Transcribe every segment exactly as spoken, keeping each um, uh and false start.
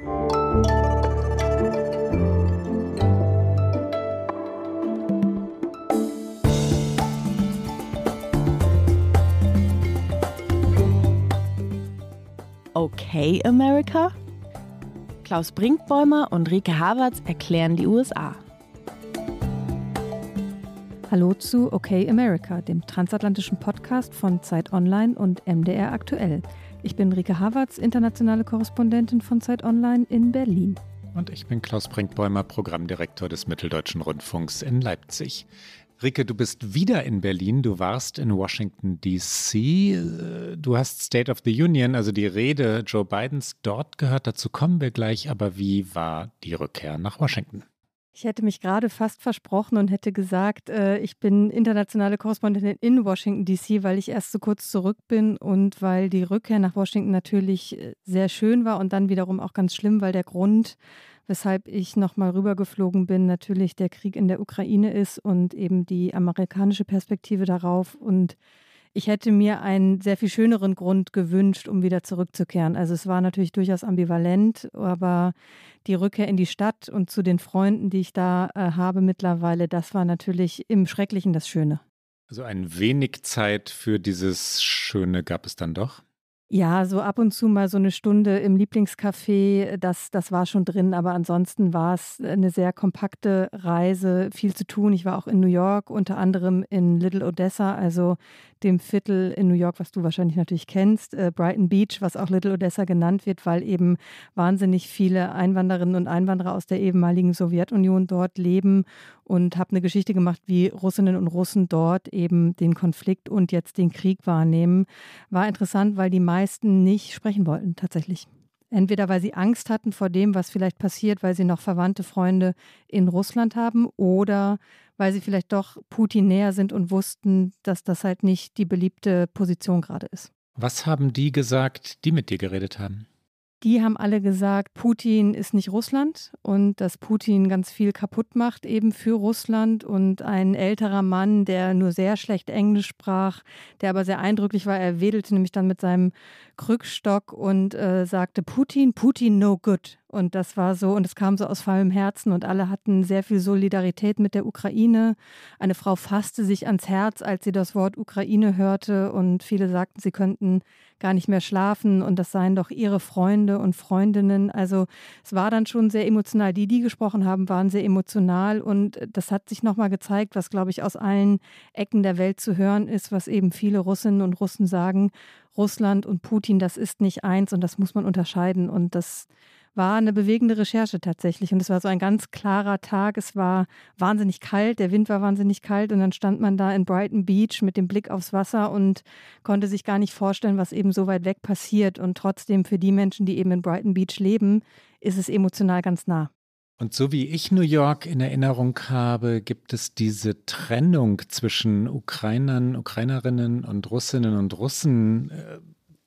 Okay, America? Klaus Brinkbäumer und Rike Havertz erklären die U S A. Hallo zu Okay America, dem transatlantischen Podcast von Zeit Online und M D R Aktuell. Ich bin Rike Havertz, internationale Korrespondentin von Zeit Online in Berlin. Und ich bin Klaus Brinkbäumer, Programmdirektor des Mitteldeutschen Rundfunks in Leipzig. Rike, du bist wieder in Berlin, du warst in Washington D C, du hast State of the Union, also die Rede Joe Bidens, dort gehört, dazu kommen wir gleich, aber wie war die Rückkehr nach Washington? Ich hätte mich gerade fast versprochen und hätte gesagt, äh, ich bin internationale Korrespondentin in Washington D C, weil ich erst so kurz zurück bin und weil die Rückkehr nach Washington natürlich sehr schön war und dann wiederum auch ganz schlimm, weil der Grund, weshalb ich nochmal rübergeflogen bin, natürlich der Krieg in der Ukraine ist und eben die amerikanische Perspektive darauf. Und ich hätte mir einen sehr viel schöneren Grund gewünscht, um wieder zurückzukehren. Also es war natürlich durchaus ambivalent, aber die Rückkehr in die Stadt und zu den Freunden, die ich da äh, habe mittlerweile, das war natürlich im Schrecklichen das Schöne. Also ein wenig Zeit für dieses Schöne gab es dann doch? Ja, so ab und zu mal so eine Stunde im Lieblingscafé, das, das war schon drin, aber ansonsten war es eine sehr kompakte Reise, viel zu tun. Ich war auch in New York, unter anderem in Little Odessa, also dem Viertel in New York, was du wahrscheinlich natürlich kennst, äh, Brighton Beach, was auch Little Odessa genannt wird, weil eben wahnsinnig viele Einwanderinnen und Einwanderer aus der ehemaligen Sowjetunion dort leben, und habe eine Geschichte gemacht, wie Russinnen und Russen dort eben den Konflikt und jetzt den Krieg wahrnehmen. War interessant, weil die meisten nicht sprechen wollten tatsächlich. Entweder weil sie Angst hatten vor dem, was vielleicht passiert, weil sie noch verwandte Freunde in Russland haben, oder weil sie vielleicht doch Putin näher sind und wussten, dass das halt nicht die beliebte Position gerade ist. Was haben die gesagt, die mit dir geredet haben? Die haben alle gesagt, Putin ist nicht Russland und dass Putin ganz viel kaputt macht eben für Russland. Und ein älterer Mann, der nur sehr schlecht Englisch sprach, der aber sehr eindrücklich war, er wedelte nämlich dann mit seinem Krückstock und äh, sagte, Putin, Putin no good. Und das war so, und es kam so aus vollem Herzen und alle hatten sehr viel Solidarität mit der Ukraine. Eine Frau fasste sich ans Herz, als sie das Wort Ukraine hörte, und viele sagten, sie könnten gar nicht mehr schlafen und das seien doch ihre Freunde und Freundinnen. Also es war dann schon sehr emotional. Die, die gesprochen haben, waren sehr emotional, und das hat sich nochmal gezeigt, was, glaube ich, aus allen Ecken der Welt zu hören ist, was eben viele Russinnen und Russen sagen, Russland und Putin, das ist nicht eins und das muss man unterscheiden, und das war eine bewegende Recherche tatsächlich, und es war so ein ganz klarer Tag. Es war wahnsinnig kalt, der Wind war wahnsinnig kalt, und dann stand man da in Brighton Beach mit dem Blick aufs Wasser und konnte sich gar nicht vorstellen, was eben so weit weg passiert, und trotzdem für die Menschen, die eben in Brighton Beach leben, ist es emotional ganz nah. Und so wie ich New York in Erinnerung habe, gibt es diese Trennung zwischen Ukrainern, Ukrainerinnen und Russinnen und Russen äh,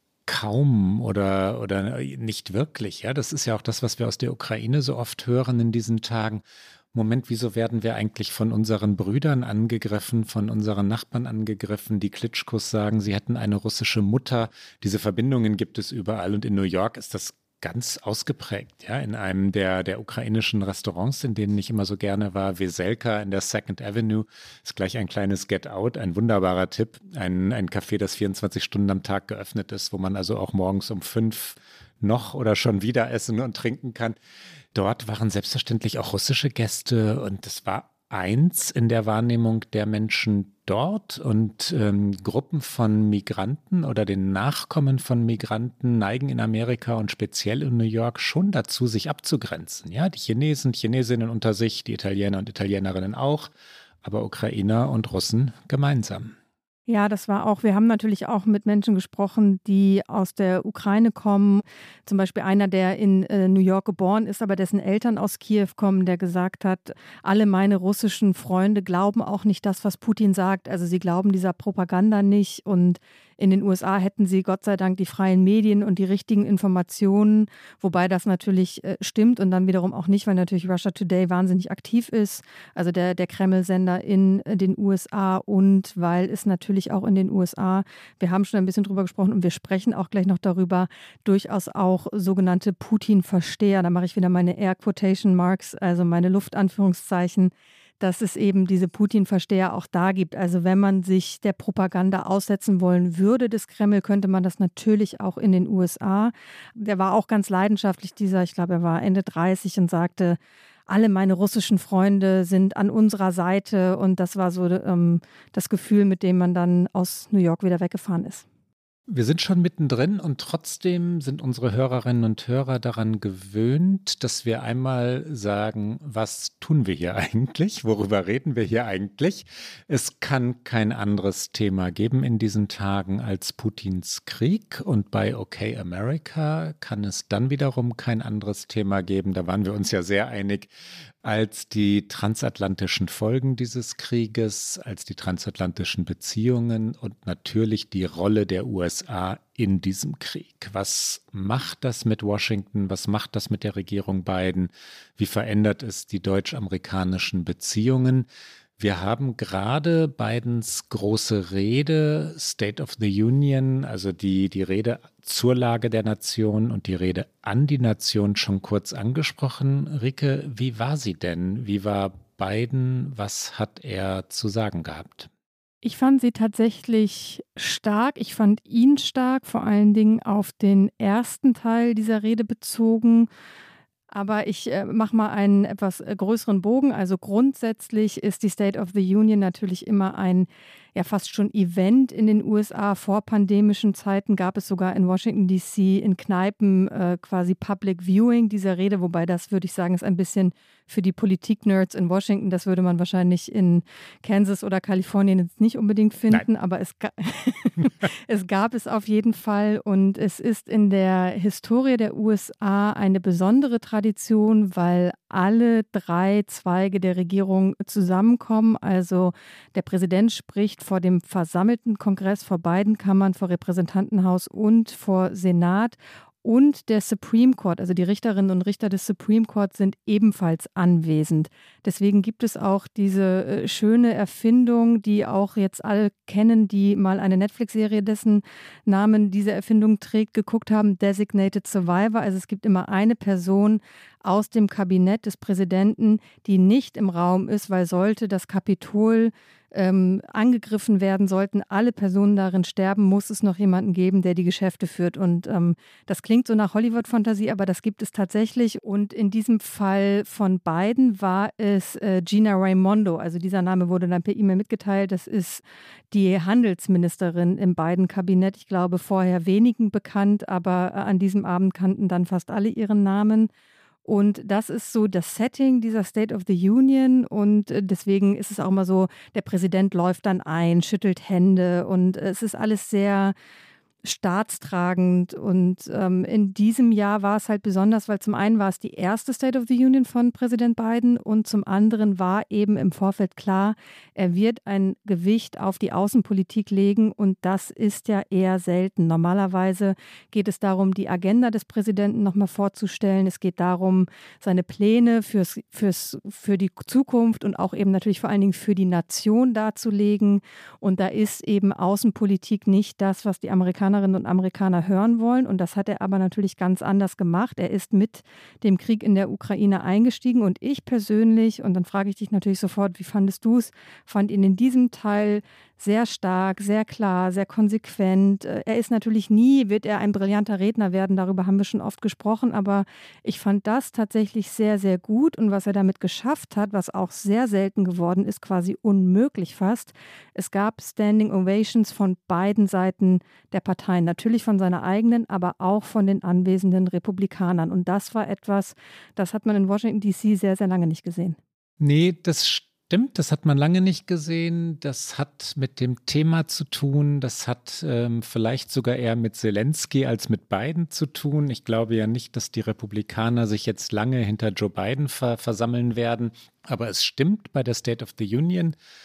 kaum oder, oder nicht wirklich. Ja, das ist ja auch das, was wir aus der Ukraine so oft hören in diesen Tagen. Moment, wieso werden wir eigentlich von unseren Brüdern angegriffen, von unseren Nachbarn angegriffen? Die Klitschkos sagen, sie hätten eine russische Mutter. Diese Verbindungen gibt es überall, und in New York ist das ganz ausgeprägt. Ja, in einem der, der ukrainischen Restaurants, in denen ich immer so gerne war, Weselka in der Second Avenue, ist gleich ein kleines Get Out, ein wunderbarer Tipp. Ein, ein Café, das vierundzwanzig Stunden am Tag geöffnet ist, wo man also auch morgens um fünf noch oder schon wieder essen und trinken kann. Dort waren selbstverständlich auch russische Gäste, und das war eins in der Wahrnehmung der Menschen dort, und ähm, Gruppen von Migranten oder den Nachkommen von Migranten neigen in Amerika und speziell in New York schon dazu, sich abzugrenzen. Ja, die Chinesen, Chinesinnen unter sich, die Italiener und Italienerinnen auch, aber Ukrainer und Russen gemeinsam. Ja, das war auch, wir haben natürlich auch mit Menschen gesprochen, die aus der Ukraine kommen. Zum Beispiel einer, der in äh, New York geboren ist, aber dessen Eltern aus Kiew kommen, der gesagt hat, alle meine russischen Freunde glauben auch nicht das, was Putin sagt. Also sie glauben dieser Propaganda nicht, und in den U S A hätten sie Gott sei Dank die freien Medien und die richtigen Informationen, wobei das natürlich äh, stimmt und dann wiederum auch nicht, weil natürlich Russia Today wahnsinnig aktiv ist, also der, der Kreml-Sender in äh, den U S A, und weil es natürlich natürlich auch in den U S A. Wir haben schon ein bisschen drüber gesprochen und wir sprechen auch gleich noch darüber, durchaus auch sogenannte Putin-Versteher. Da mache ich wieder meine Air Quotation Marks, also meine Luftanführungszeichen, dass es eben diese Putin-Versteher auch da gibt. Also wenn man sich der Propaganda aussetzen wollen würde des Kreml, könnte man das natürlich auch in den U S A. Der war auch ganz leidenschaftlich, dieser, ich glaube, er war Ende dreißig und sagte, alle meine russischen Freunde sind an unserer Seite. Und das war so ähm, das Gefühl, mit dem man dann aus New York wieder weggefahren ist. Wir sind schon mittendrin und trotzdem sind unsere Hörerinnen und Hörer daran gewöhnt, dass wir einmal sagen, was tun wir hier eigentlich? Worüber reden wir hier eigentlich? Es kann kein anderes Thema geben in diesen Tagen als Putins Krieg und bei OK America kann es dann wiederum kein anderes Thema geben. Da waren wir uns ja sehr einig, als die transatlantischen Folgen dieses Krieges, als die transatlantischen Beziehungen und natürlich die Rolle der U S A in diesem Krieg. Was macht das mit Washington? Was macht das mit der Regierung Biden? Wie verändert es die deutsch-amerikanischen Beziehungen? Wir haben gerade Bidens große Rede, State of the Union, also die, die Rede zur Lage der Nation und die Rede an die Nation schon kurz angesprochen. Rike, wie war sie denn? Wie war Biden? Was hat er zu sagen gehabt? Ich fand sie tatsächlich stark. Ich fand ihn stark, vor allen Dingen auf den ersten Teil dieser Rede bezogen. Aber ich äh, mache mal einen etwas äh, größeren Bogen. Also grundsätzlich ist die State of the Union natürlich immer ein ja fast schon Event in den U S A. Vor pandemischen Zeiten gab es sogar in Washington D C in Kneipen äh, quasi Public Viewing dieser Rede. Wobei das, würde ich sagen, ist ein bisschen für die Politik-Nerds in Washington. Das würde man wahrscheinlich in Kansas oder Kalifornien jetzt nicht unbedingt finden. Nein. Aber es, ga es gab es auf jeden Fall. Und es ist in der Historie der U S A eine besondere Tradition, weil alle drei Zweige der Regierung zusammenkommen. Also der Präsident spricht vor dem versammelten Kongress, vor beiden Kammern, vor Repräsentantenhaus und vor Senat. Und der Supreme Court, also die Richterinnen und Richter des Supreme Court, sind ebenfalls anwesend. Deswegen gibt es auch diese äh, schöne Erfindung, die auch jetzt alle kennen, die mal eine Netflix-Serie, dessen Namen diese Erfindung trägt, geguckt haben, Designated Survivor. Also es gibt immer eine Person aus dem Kabinett des Präsidenten, die nicht im Raum ist, weil sollte das Kapitol ähm, angegriffen werden, sollten alle Personen darin sterben, muss es noch jemanden geben, der die Geschäfte führt. Und ähm, das klingt so nach Hollywood-Fantasie, aber das gibt es tatsächlich. Und in diesem Fall von Biden war es äh, Gina Raimondo. Also dieser Name wurde dann per E-Mail mitgeteilt. Das ist die Handelsministerin im Biden-Kabinett. Ich glaube, vorher wenigen bekannt, aber äh, an diesem Abend kannten dann fast alle ihren Namen. Und das ist so das Setting dieser State of the Union und deswegen ist es auch mal so, der Präsident läuft dann ein, schüttelt Hände und es ist alles sehr staatstragend und ähm, in diesem Jahr war es halt besonders, weil zum einen war es die erste State of the Union von Präsident Biden und zum anderen war eben im Vorfeld klar, er wird ein Gewicht auf die Außenpolitik legen und das ist ja eher selten. Normalerweise geht es darum, die Agenda des Präsidenten nochmal vorzustellen. Es geht darum, seine Pläne fürs, fürs, für die Zukunft und auch eben natürlich vor allen Dingen für die Nation darzulegen und da ist eben Außenpolitik nicht das, was die Amerikaner und Amerikaner hören wollen. Und das hat er aber natürlich ganz anders gemacht. Er ist mit dem Krieg in der Ukraine eingestiegen. Und ich persönlich, und dann frage ich dich natürlich sofort, wie fandest du es, fand ihn in diesem Teil sehr stark, sehr klar, sehr konsequent. Er ist natürlich nie, wird er ein brillanter Redner werden, darüber haben wir schon oft gesprochen, aber ich fand das tatsächlich sehr, sehr gut und was er damit geschafft hat, was auch sehr selten geworden ist, quasi unmöglich fast. Es gab Standing Ovations von beiden Seiten der Parteien, natürlich von seiner eigenen, aber auch von den anwesenden Republikanern und das war etwas, das hat man in Washington D C sehr, sehr lange nicht gesehen. Nee, das stimmt. Stimmt, das hat man lange nicht gesehen. Das hat mit dem Thema zu tun. Das hat ähm, vielleicht sogar eher mit Zelensky als mit Biden zu tun. Ich glaube ja nicht, dass die Republikaner sich jetzt lange hinter Joe Biden ver- versammeln werden. Aber es stimmt, bei der State of the Union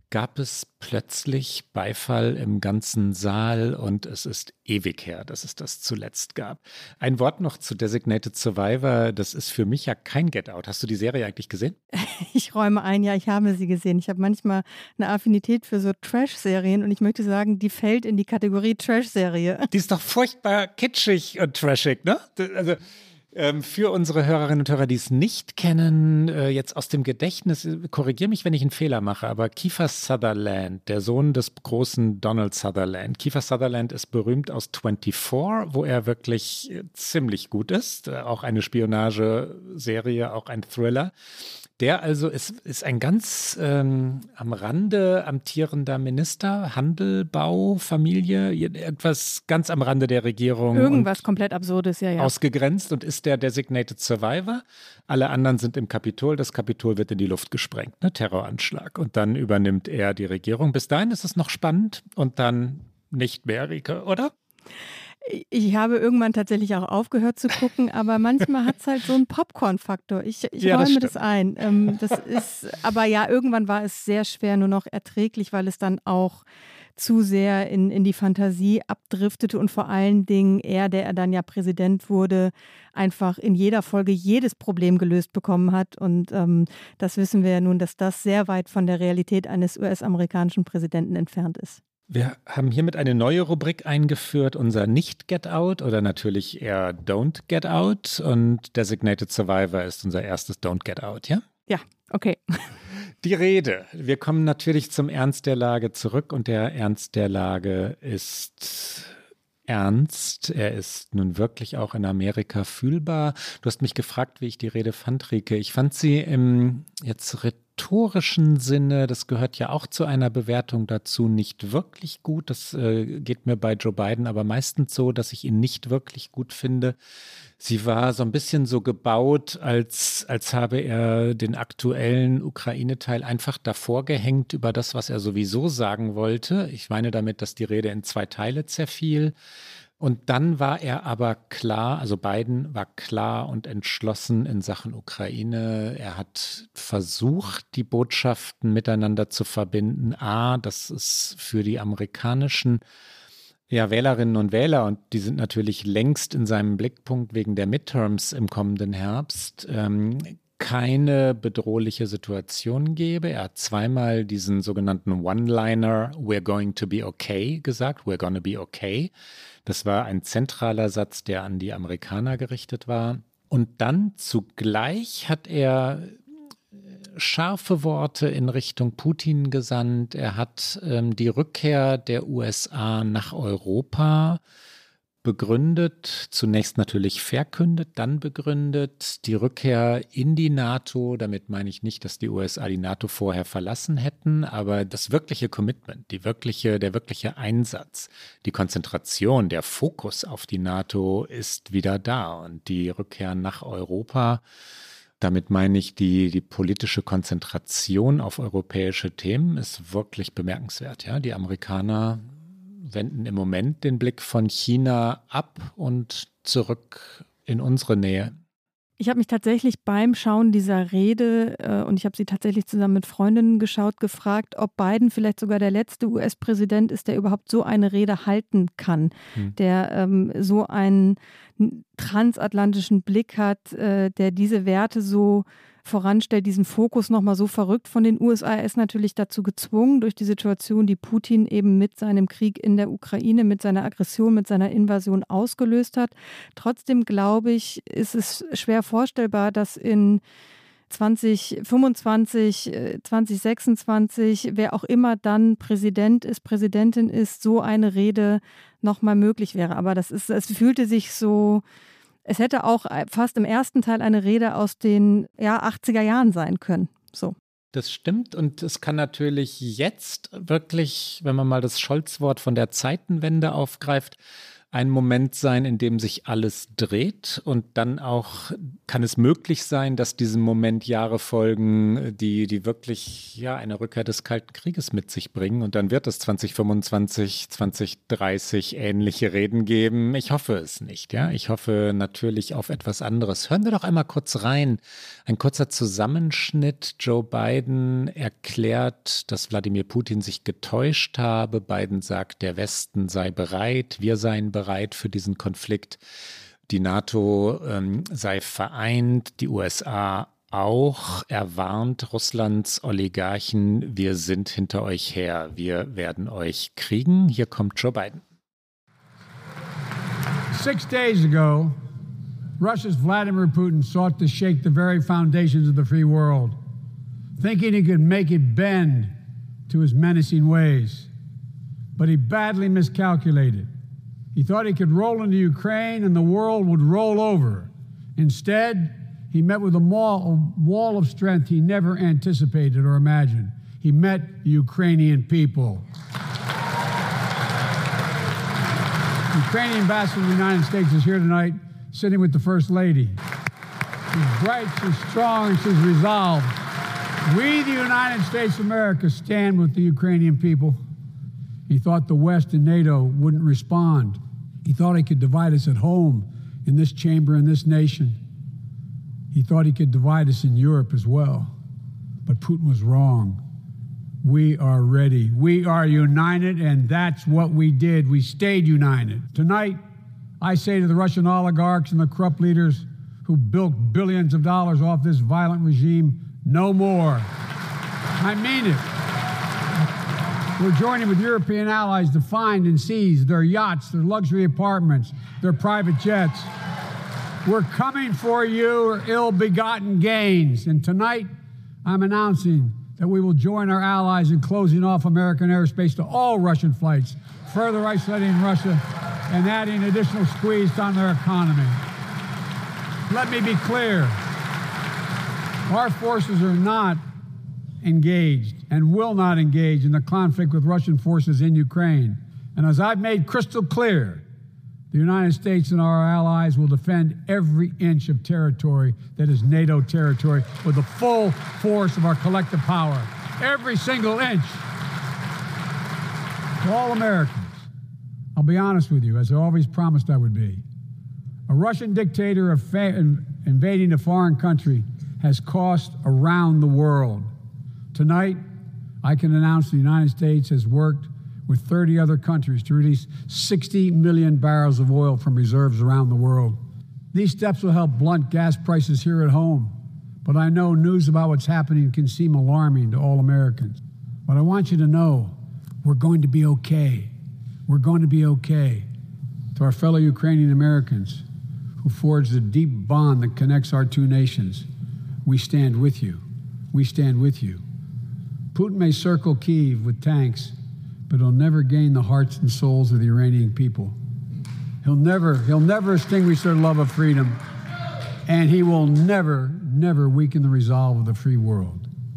gab es plötzlich Beifall im ganzen Saal und es ist ewig her, dass es das zuletzt gab. Ein Wort noch zu Designated Survivor, das ist für mich ja kein Get Out. Hast du die Serie eigentlich gesehen? Ich räume ein, ja, ich habe sie gesehen. Ich habe manchmal eine Affinität für so Trash-Serien und ich möchte sagen, die fällt in die Kategorie Trash-Serie. Die ist doch furchtbar kitschig und trashig, ne? Also Ähm, für unsere Hörerinnen und Hörer, die es nicht kennen, äh, jetzt aus dem Gedächtnis, korrigiere mich, wenn ich einen Fehler mache, aber Kiefer Sutherland, der Sohn des großen Donald Sutherland. Kiefer Sutherland ist berühmt aus vierundzwanzig, wo er wirklich äh, ziemlich gut ist. Äh, auch eine Spionageserie, auch ein Thriller. Der also ist, ist ein ganz ähm, am Rande amtierender Minister, Handel, Bau, Familie, etwas ganz am Rande der Regierung. Irgendwas komplett Absurdes, ja, ja. Ausgegrenzt und ist der Designated Survivor. Alle anderen sind im Kapitol. Das Kapitol wird in die Luft gesprengt, ne? Terroranschlag. Und dann übernimmt er die Regierung. Bis dahin ist es noch spannend und dann nicht mehr, Rike, oder? Ich habe irgendwann tatsächlich auch aufgehört zu gucken, aber manchmal hat es halt so einen Popcorn-Faktor. Ich, ich ja, räume das, das ein. Ähm, das ist, aber ja, irgendwann war es sehr schwer, nur noch erträglich, weil es dann auch zu sehr in, in die Fantasie abdriftete und vor allen Dingen er, der er dann ja Präsident wurde, einfach in jeder Folge jedes Problem gelöst bekommen hat. Und ähm, das wissen wir ja nun, dass das sehr weit von der Realität eines U S-amerikanischen Präsidenten entfernt ist. Wir haben hiermit eine neue Rubrik eingeführt, unser Nicht-Get Out oder natürlich eher Don't Get Out. Und Designated Survivor ist unser erstes Don't Get Out, ja? Ja, okay. Die Rede. Wir kommen natürlich zum Ernst der Lage zurück und der Ernst der Lage ist ernst. Er ist nun wirklich auch in Amerika fühlbar. Du hast mich gefragt, wie ich die Rede fand, Rike. Ich fand sie im jetzt rhetorischen Sinne, das gehört ja auch zu einer Bewertung dazu, nicht wirklich gut. Das äh, geht mir bei Joe Biden aber meistens so, dass ich ihn nicht wirklich gut finde. Sie war so ein bisschen so gebaut, als, als habe er den aktuellen Ukraine-Teil einfach davor gehängt über das, was er sowieso sagen wollte. Ich meine damit, dass die Rede in zwei Teile zerfiel. Und dann war er aber klar, also Biden war klar und entschlossen in Sachen Ukraine. Er hat versucht, die Botschaften miteinander zu verbinden. A, das ist für die amerikanischen ja, Wählerinnen und Wähler, und die sind natürlich längst in seinem Blickpunkt wegen der Midterms im kommenden Herbst, ähm, keine bedrohliche Situation gebe. Er hat zweimal diesen sogenannten One-Liner, "We're going to be okay" gesagt, "We're gonna be okay". Das war ein zentraler Satz, der an die Amerikaner gerichtet war. Und dann zugleich hat er scharfe Worte in Richtung Putin gesandt. Er hat ähm, die Rückkehr der U S A nach Europa begründet, zunächst natürlich verkündet, dann begründet, die Rückkehr in die NATO. Damit meine ich nicht, dass die U S A die NATO vorher verlassen hätten, aber das wirkliche Commitment, die wirkliche, der wirkliche Einsatz, die Konzentration, der Fokus auf die NATO ist wieder da, und die Rückkehr nach Europa, damit meine ich, die, die politische Konzentration auf europäische Themen ist wirklich bemerkenswert. Ja? Die Amerikaner wenden im Moment den Blick von China ab und zurück in unsere Nähe. Ich habe mich tatsächlich beim Schauen dieser Rede, äh, und ich habe sie tatsächlich zusammen mit Freundinnen geschaut, gefragt, ob Biden vielleicht sogar der letzte U S-Präsident ist, der überhaupt so eine Rede halten kann, hm. der ähm, so einen transatlantischen Blick hat, äh, der diese Werte so voranstellt, diesen Fokus nochmal so verrückt von den U S A. Er ist natürlich dazu gezwungen, durch die Situation, die Putin eben mit seinem Krieg in der Ukraine, mit seiner Aggression, mit seiner Invasion ausgelöst hat. Trotzdem glaube ich, ist es schwer vorstellbar, dass in zwanzig fünfundzwanzig, zwanzig sechsundzwanzig, wer auch immer dann Präsident ist, Präsidentin ist, so eine Rede nochmal möglich wäre. Aber das ist, es fühlte sich so, es hätte auch fast im ersten Teil eine Rede aus den ja, achtziger Jahren sein können. So. Das stimmt, und es kann natürlich jetzt wirklich, wenn man mal das Scholz-Wort von der Zeitenwende aufgreift, ein Moment sein, in dem sich alles dreht und dann auch kann es möglich sein, dass diesem Moment Jahre folgen, die, die wirklich ja eine Rückkehr des Kalten Krieges mit sich bringen und dann wird es zwanzig fünfundzwanzig, zwanzig dreißig ähnliche Reden geben. Ich hoffe es nicht, ja. Ich hoffe natürlich auf etwas anderes. Hören wir doch einmal kurz rein. Ein kurzer Zusammenschnitt. Joe Biden erklärt, dass Wladimir Putin sich getäuscht habe. Biden sagt, der Westen sei bereit, wir seien bereit für diesen Konflikt. Die NATO ähm, sei vereint, die U S A auch. Er warnt Russlands Oligarchen, wir sind hinter euch her, wir werden euch kriegen. Hier kommt Joe Biden. Six days ago, Russia's Vladimir Putin sought to shake the very foundations of the free world, thinking he could make it bend to his menacing ways. But he badly miscalculated. He thought he could roll into Ukraine and the world would roll over. Instead, he met with a wall of strength he never anticipated or imagined. He met the Ukrainian people. The Ukrainian ambassador to the United States is here tonight, sitting with the First Lady. She's bright, she's strong, she's resolved. We, the United States of America, stand with the Ukrainian people. He thought the West and NATO wouldn't respond. He thought he could divide us at home, in this chamber, in this nation. He thought he could divide us in Europe as well. But Putin was wrong. We are ready. We are united, and that's what we did. We stayed united. Tonight, I say to the Russian oligarchs and the corrupt leaders who built billions of dollars off this violent regime, no more. I mean it. We're joining with European allies to find and seize their yachts, their luxury apartments, their private jets. We're coming for your ill-begotten gains. And tonight, I'm announcing that we will join our allies in closing off American airspace to all Russian flights, further isolating Russia and adding additional squeeze on their economy. Let me be clear. Our forces are not engaged and will not engage in the conflict with Russian forces in Ukraine. And as I've made crystal clear, the United States and our allies will defend every inch of territory that is NATO territory with the full force of our collective power. Every single inch. To all Americans, I'll be honest with you, as I always promised I would be. A Russian dictator of fa- invading a foreign country has cost around the world. Tonight, I can announce the United States has worked with thirty other countries to release sixty million barrels of oil from reserves around the world. These steps will help blunt gas prices here at home, but I know news about what's happening can seem alarming to all Americans. But I want you to know we're going to be okay. We're going to be okay. To our fellow Ukrainian Americans who forged a deep bond that connects our two nations, we stand with you. We stand with you. Putin may circle Kyiv with tanks, but he'll never gain the hearts and souls of the Iranian people. He'll never, he'll never extinguish their love of freedom, and he will never, never weaken the resolve of the free world.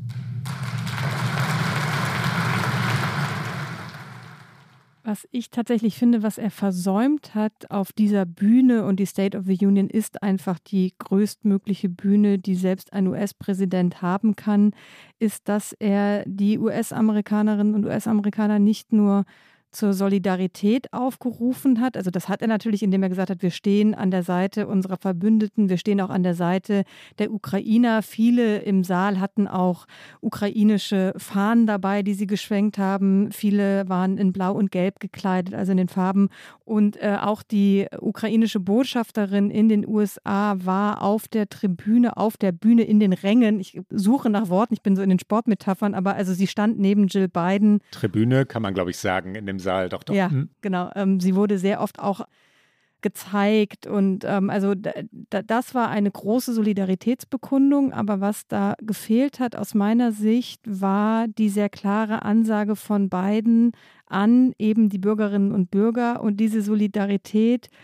Was ich tatsächlich finde, was er versäumt hat auf dieser Bühne, und die State of the Union ist einfach die größtmögliche Bühne, die selbst ein U S-Präsident haben kann, ist, dass er die U S-Amerikanerinnen und U S-Amerikaner nicht nur zur Solidarität aufgerufen hat. Also das hat er natürlich, indem er gesagt hat, wir stehen an der Seite unserer Verbündeten, wir stehen auch an der Seite der Ukrainer. Viele im Saal hatten auch ukrainische Fahnen dabei, die sie geschwenkt haben. Viele waren in Blau und Gelb gekleidet, also in den Farben. Und äh, auch die ukrainische Botschafterin in den U S A war auf der Tribüne, auf der Bühne, in den Rängen. Ich suche nach Worten, ich bin so in den Sportmetaphern, aber also sie stand neben Jill Biden. Tribüne kann man, glaube ich, sagen, in dem Saal, doch, doch. Ja, genau. Ähm, sie wurde sehr oft auch gezeigt und ähm, also da, da, das war eine große Solidaritätsbekundung, aber was da gefehlt hat aus meiner Sicht, war die sehr klare Ansage von Biden an eben die Bürgerinnen und Bürger, und diese Solidarität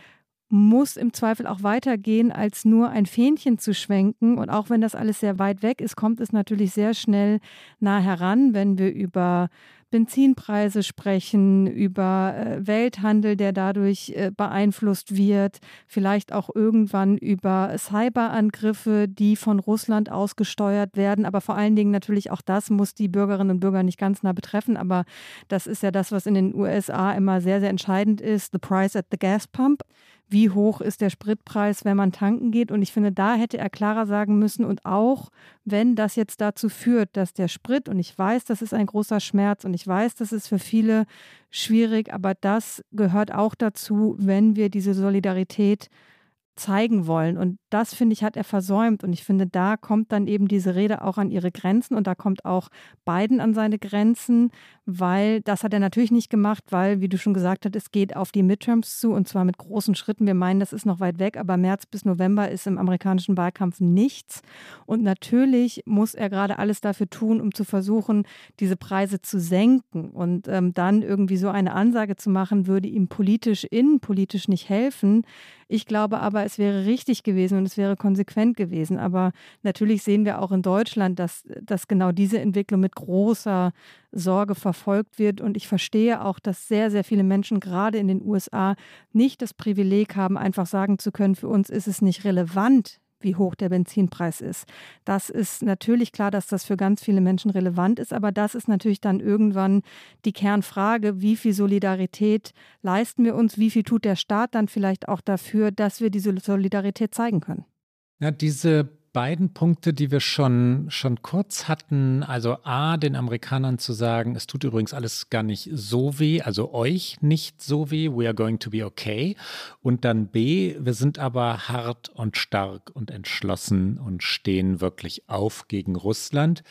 muss im Zweifel auch weitergehen, als nur ein Fähnchen zu schwenken. Und auch wenn das alles sehr weit weg ist, kommt es natürlich sehr schnell nah heran, wenn wir über Benzinpreise sprechen, über äh, Welthandel, der dadurch äh, beeinflusst wird, vielleicht auch irgendwann über Cyberangriffe, die von Russland ausgesteuert werden. Aber vor allen Dingen natürlich auch das muss die Bürgerinnen und Bürger nicht ganz nah betreffen. Aber das ist ja das, was in den U S A immer sehr, sehr entscheidend ist. The price at the gas pump. Wie hoch ist der Spritpreis, wenn man tanken geht? Und ich finde, da hätte er klarer sagen müssen. Und auch wenn das jetzt dazu führt, dass der Sprit, und ich weiß, das ist ein großer Schmerz und ich weiß, das ist für viele schwierig, aber das gehört auch dazu, wenn wir diese Solidarität zeigen wollen. Und das, finde ich, hat er versäumt. Und ich finde, da kommt dann eben diese Rede auch an ihre Grenzen und da kommt auch Biden an seine Grenzen, weil das hat er natürlich nicht gemacht, weil, wie du schon gesagt hast, es geht auf die Midterms zu und zwar mit großen Schritten. Wir meinen, das ist noch weit weg, aber März bis November ist im amerikanischen Wahlkampf nichts. Und natürlich muss er gerade alles dafür tun, um zu versuchen, diese Preise zu senken. Und ähm, dann irgendwie so eine Ansage zu machen, würde ihm politisch, innenpolitisch nicht helfen. Ich glaube aber, es wäre richtig gewesen und es wäre konsequent gewesen. Aber natürlich sehen wir auch in Deutschland, dass, dass genau diese Entwicklung mit großer Sorge verfolgt wird. Und ich verstehe auch, dass sehr, sehr viele Menschen gerade in den U S A nicht das Privileg haben, einfach sagen zu können, für uns ist es nicht relevant, wie hoch der Benzinpreis ist. Das ist natürlich klar, dass das für ganz viele Menschen relevant ist, aber das ist natürlich dann irgendwann die Kernfrage, wie viel Solidarität leisten wir uns, wie viel tut der Staat dann vielleicht auch dafür, dass wir diese Solidarität zeigen können. Ja, diese beiden Punkte, die wir schon, schon kurz hatten, also A, den Amerikanern zu sagen, es tut übrigens alles gar nicht so weh, also euch nicht so weh, we are going to be okay. Und dann B, wir sind aber hart und stark und entschlossen und stehen wirklich auf gegen Russland.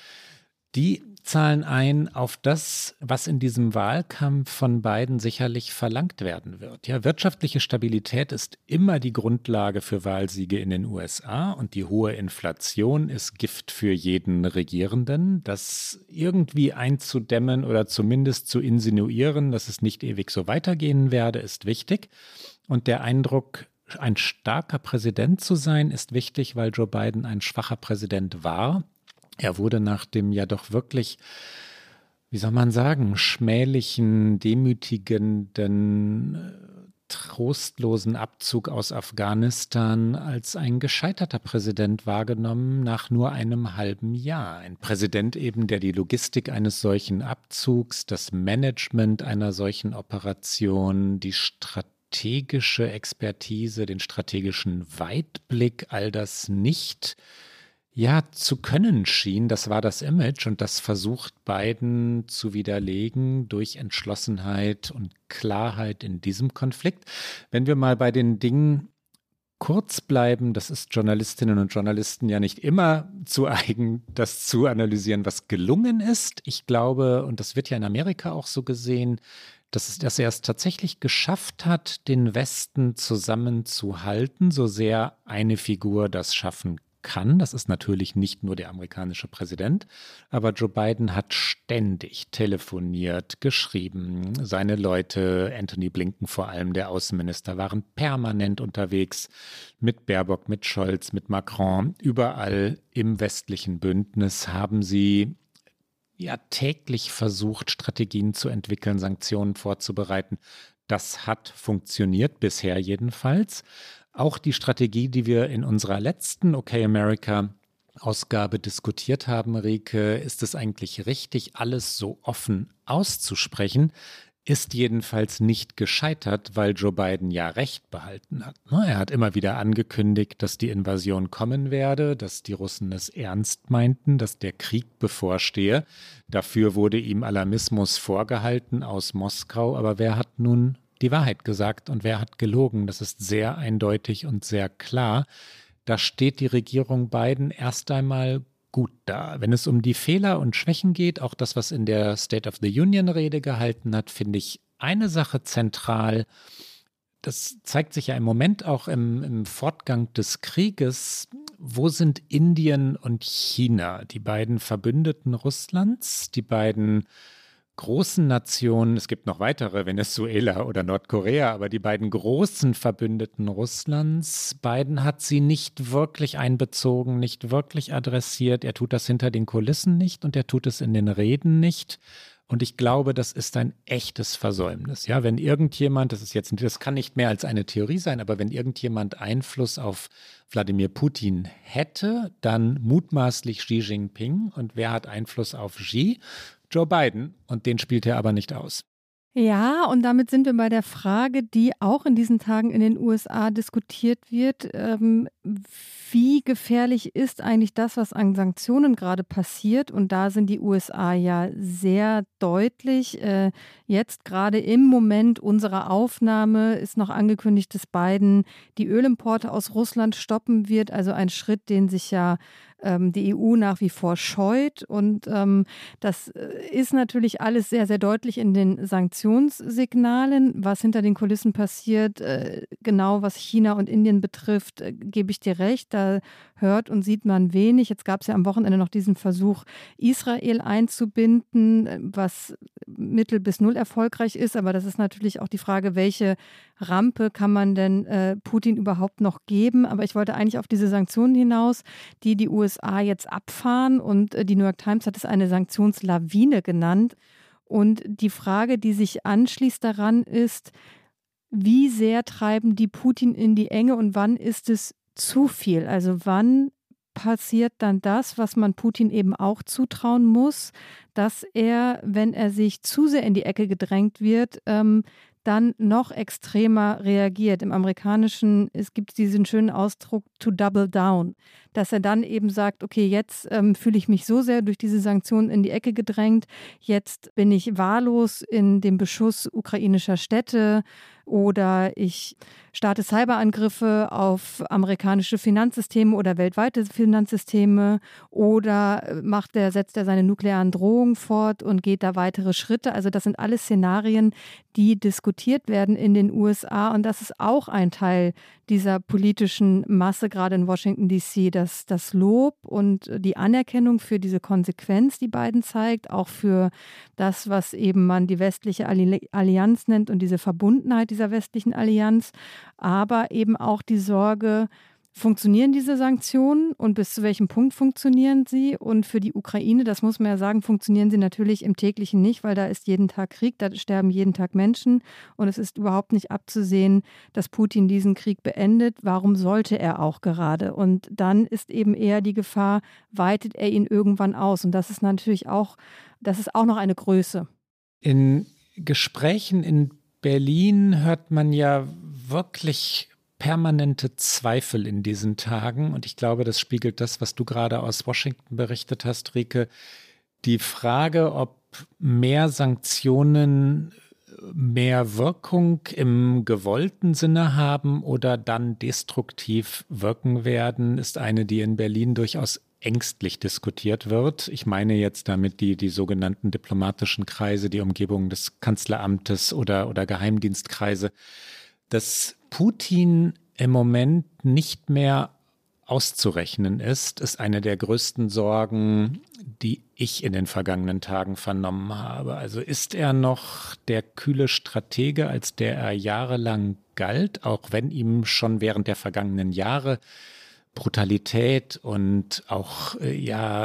Die zahlen ein auf das, was in diesem Wahlkampf von Biden sicherlich verlangt werden wird. Ja, wirtschaftliche Stabilität ist immer die Grundlage für Wahlsiege in den U S A und die hohe Inflation ist Gift für jeden Regierenden. Das irgendwie einzudämmen oder zumindest zu insinuieren, dass es nicht ewig so weitergehen werde, ist wichtig. Und der Eindruck, ein starker Präsident zu sein, ist wichtig, weil Joe Biden ein schwacher Präsident war. Er wurde nach dem ja doch wirklich, wie soll man sagen, schmählichen, demütigenden, trostlosen Abzug aus Afghanistan als ein gescheiterter Präsident wahrgenommen nach nur einem halben Jahr. Ein Präsident eben, der die Logistik eines solchen Abzugs, das Management einer solchen Operation, die strategische Expertise, den strategischen Weitblick, all das nicht ja, zu können schien. Das war das Image und das versucht Biden zu widerlegen durch Entschlossenheit und Klarheit in diesem Konflikt. Wenn wir mal bei den Dingen kurz bleiben, das ist Journalistinnen und Journalisten ja nicht immer zu eigen, das zu analysieren, was gelungen ist. Ich glaube, und das wird ja in Amerika auch so gesehen, dass, es, dass er es tatsächlich geschafft hat, den Westen zusammenzuhalten, so sehr eine Figur das schaffen kann. kann. Das ist natürlich nicht nur der amerikanische Präsident, aber Joe Biden hat ständig telefoniert, geschrieben. Seine Leute, Antony Blinken vor allem, der Außenminister, waren permanent unterwegs mit Baerbock, mit Scholz, mit Macron. Überall im westlichen Bündnis haben sie ja täglich versucht, Strategien zu entwickeln, Sanktionen vorzubereiten. Das hat funktioniert, bisher jedenfalls. Auch die Strategie, die wir in unserer letzten Okay America Ausgabe diskutiert haben, Rike, ist es eigentlich richtig, alles so offen auszusprechen, ist jedenfalls nicht gescheitert, weil Joe Biden ja Recht behalten hat. Er hat immer wieder angekündigt, dass die Invasion kommen werde, dass die Russen es ernst meinten, dass der Krieg bevorstehe. Dafür wurde ihm Alarmismus vorgehalten aus Moskau, aber wer hat nun die Wahrheit gesagt und wer hat gelogen? Das ist sehr eindeutig und sehr klar. Da steht die Regierung Biden erst einmal gut da. Wenn es um die Fehler und Schwächen geht, auch das, was in der State of the Union-Rede gehalten hat, finde ich eine Sache zentral. Das zeigt sich ja im Moment auch im, im Fortgang des Krieges. Wo sind Indien und China, die beiden Verbündeten Russlands, die beiden großen Nationen, es gibt noch weitere, Venezuela oder Nordkorea, aber die beiden großen Verbündeten Russlands, Biden hat sie nicht wirklich einbezogen, nicht wirklich adressiert. Er tut das hinter den Kulissen nicht und er tut es in den Reden nicht. Und ich glaube, das ist ein echtes Versäumnis. Ja, wenn irgendjemand, das ist jetzt, das kann nicht mehr als eine Theorie sein, aber wenn irgendjemand Einfluss auf Wladimir Putin hätte, dann mutmaßlich Xi Jinping. Und wer hat Einfluss auf Xi? Joe Biden. Und den spielt er aber nicht aus. Ja, und damit sind wir bei der Frage, die auch in diesen Tagen in den U S A diskutiert wird. Ähm, wie gefährlich ist eigentlich das, was an Sanktionen gerade passiert? Und da sind die U S A ja sehr deutlich. Äh, jetzt gerade im Moment unserer Aufnahme ist noch angekündigt, dass Biden die Ölimporte aus Russland stoppen wird. Also ein Schritt, den sich ja ähm, die E U nach wie vor scheut. Und ähm, das ist natürlich alles sehr, sehr deutlich in den Sanktionssignalen. Was hinter den Kulissen passiert, äh, genau was China und Indien betrifft, äh, gebe ich dir recht. Da hört und sieht man wenig. Jetzt gab es ja am Wochenende noch diesen Versuch, Israel einzubinden, was mittel- bis null erfolgreich ist. Aber das ist natürlich auch die Frage, welche Rampe kann man denn äh, Putin überhaupt noch geben? Aber ich wollte eigentlich auf diese Sanktionen hinaus, die die U S A jetzt abfahren. Und äh, die New York Times hat es eine Sanktionslawine genannt. Und die Frage, die sich anschließt daran, ist, wie sehr treiben die Putin in die Enge und wann ist es zu viel? Also wann passiert dann das, was man Putin eben auch zutrauen muss, dass er, wenn er sich zu sehr in die Ecke gedrängt wird, ähm, dann noch extremer reagiert. Im Amerikanischen es gibt diesen schönen Ausdruck to double down, dass er dann eben sagt, okay, jetzt ähm, fühle ich mich so sehr durch diese Sanktionen in die Ecke gedrängt, jetzt bin ich wahllos in dem Beschuss ukrainischer Städte oder ich starte Cyberangriffe auf amerikanische Finanzsysteme oder weltweite Finanzsysteme oder macht er, setzt er seine nuklearen Drohungen fort und geht da weitere Schritte. Also das sind alles Szenarien, die diskutiert werden in den U S A und das ist auch ein Teil dieser politischen Masse, gerade in Washington D C, dass das Lob und die Anerkennung für diese Konsequenz, die Biden zeigt, auch für das, was eben man die westliche Allianz nennt und diese Verbundenheit dieser westlichen Allianz, aber eben auch die Sorge, funktionieren diese Sanktionen und bis zu welchem Punkt funktionieren sie? Und für die Ukraine, das muss man ja sagen, funktionieren sie natürlich im täglichen nicht, weil da ist jeden Tag Krieg, da sterben jeden Tag Menschen und es ist überhaupt nicht abzusehen, dass Putin diesen Krieg beendet. Warum sollte er auch gerade? Und dann ist eben eher die Gefahr, weitet er ihn irgendwann aus? Und das ist natürlich auch, das ist auch noch eine Größe. In Gesprächen in Berlin hört man ja wirklich permanente Zweifel in diesen Tagen. Und ich glaube, das spiegelt das, was du gerade aus Washington berichtet hast, Rike. Die Frage, ob mehr Sanktionen mehr Wirkung im gewollten Sinne haben oder dann destruktiv wirken werden, ist eine, die in Berlin durchaus ängstlich diskutiert wird. Ich meine jetzt damit die, die sogenannten diplomatischen Kreise, die Umgebung des Kanzleramtes oder, oder Geheimdienstkreise. Dass Putin im Moment nicht mehr auszurechnen ist, ist eine der größten Sorgen, die ich in den vergangenen Tagen vernommen habe. Also ist er noch der kühle Stratege, als der er jahrelang galt, auch wenn ihm schon während der vergangenen Jahre Brutalität und auch ja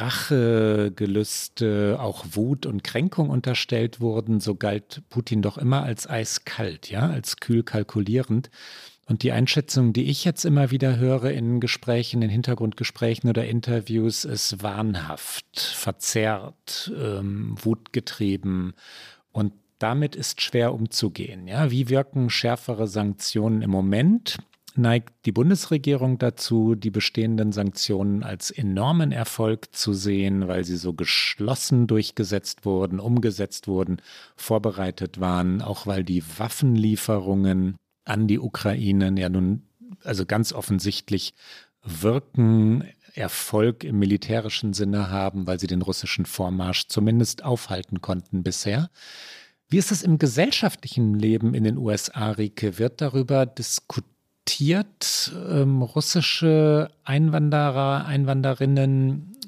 Rachegelüste, auch Wut und Kränkung unterstellt wurden, so galt Putin doch immer als eiskalt, ja, als kühl kalkulierend. Und die Einschätzung, die ich jetzt immer wieder höre in Gesprächen, in Hintergrundgesprächen oder Interviews, ist wahnhaft, verzerrt, ähm, wutgetrieben. Und damit ist schwer umzugehen. Ja, wie wirken schärfere Sanktionen im Moment? Neigt die Bundesregierung dazu, die bestehenden Sanktionen als enormen Erfolg zu sehen, weil sie so geschlossen durchgesetzt wurden, umgesetzt wurden, vorbereitet waren, auch weil die Waffenlieferungen an die Ukraine ja nun also ganz offensichtlich wirken, Erfolg im militärischen Sinne haben, weil sie den russischen Vormarsch zumindest aufhalten konnten bisher. Wie ist es im gesellschaftlichen Leben in den U S A, Rike? Wird darüber diskutiert? Ähm, russische Einwanderer, Einwanderinnen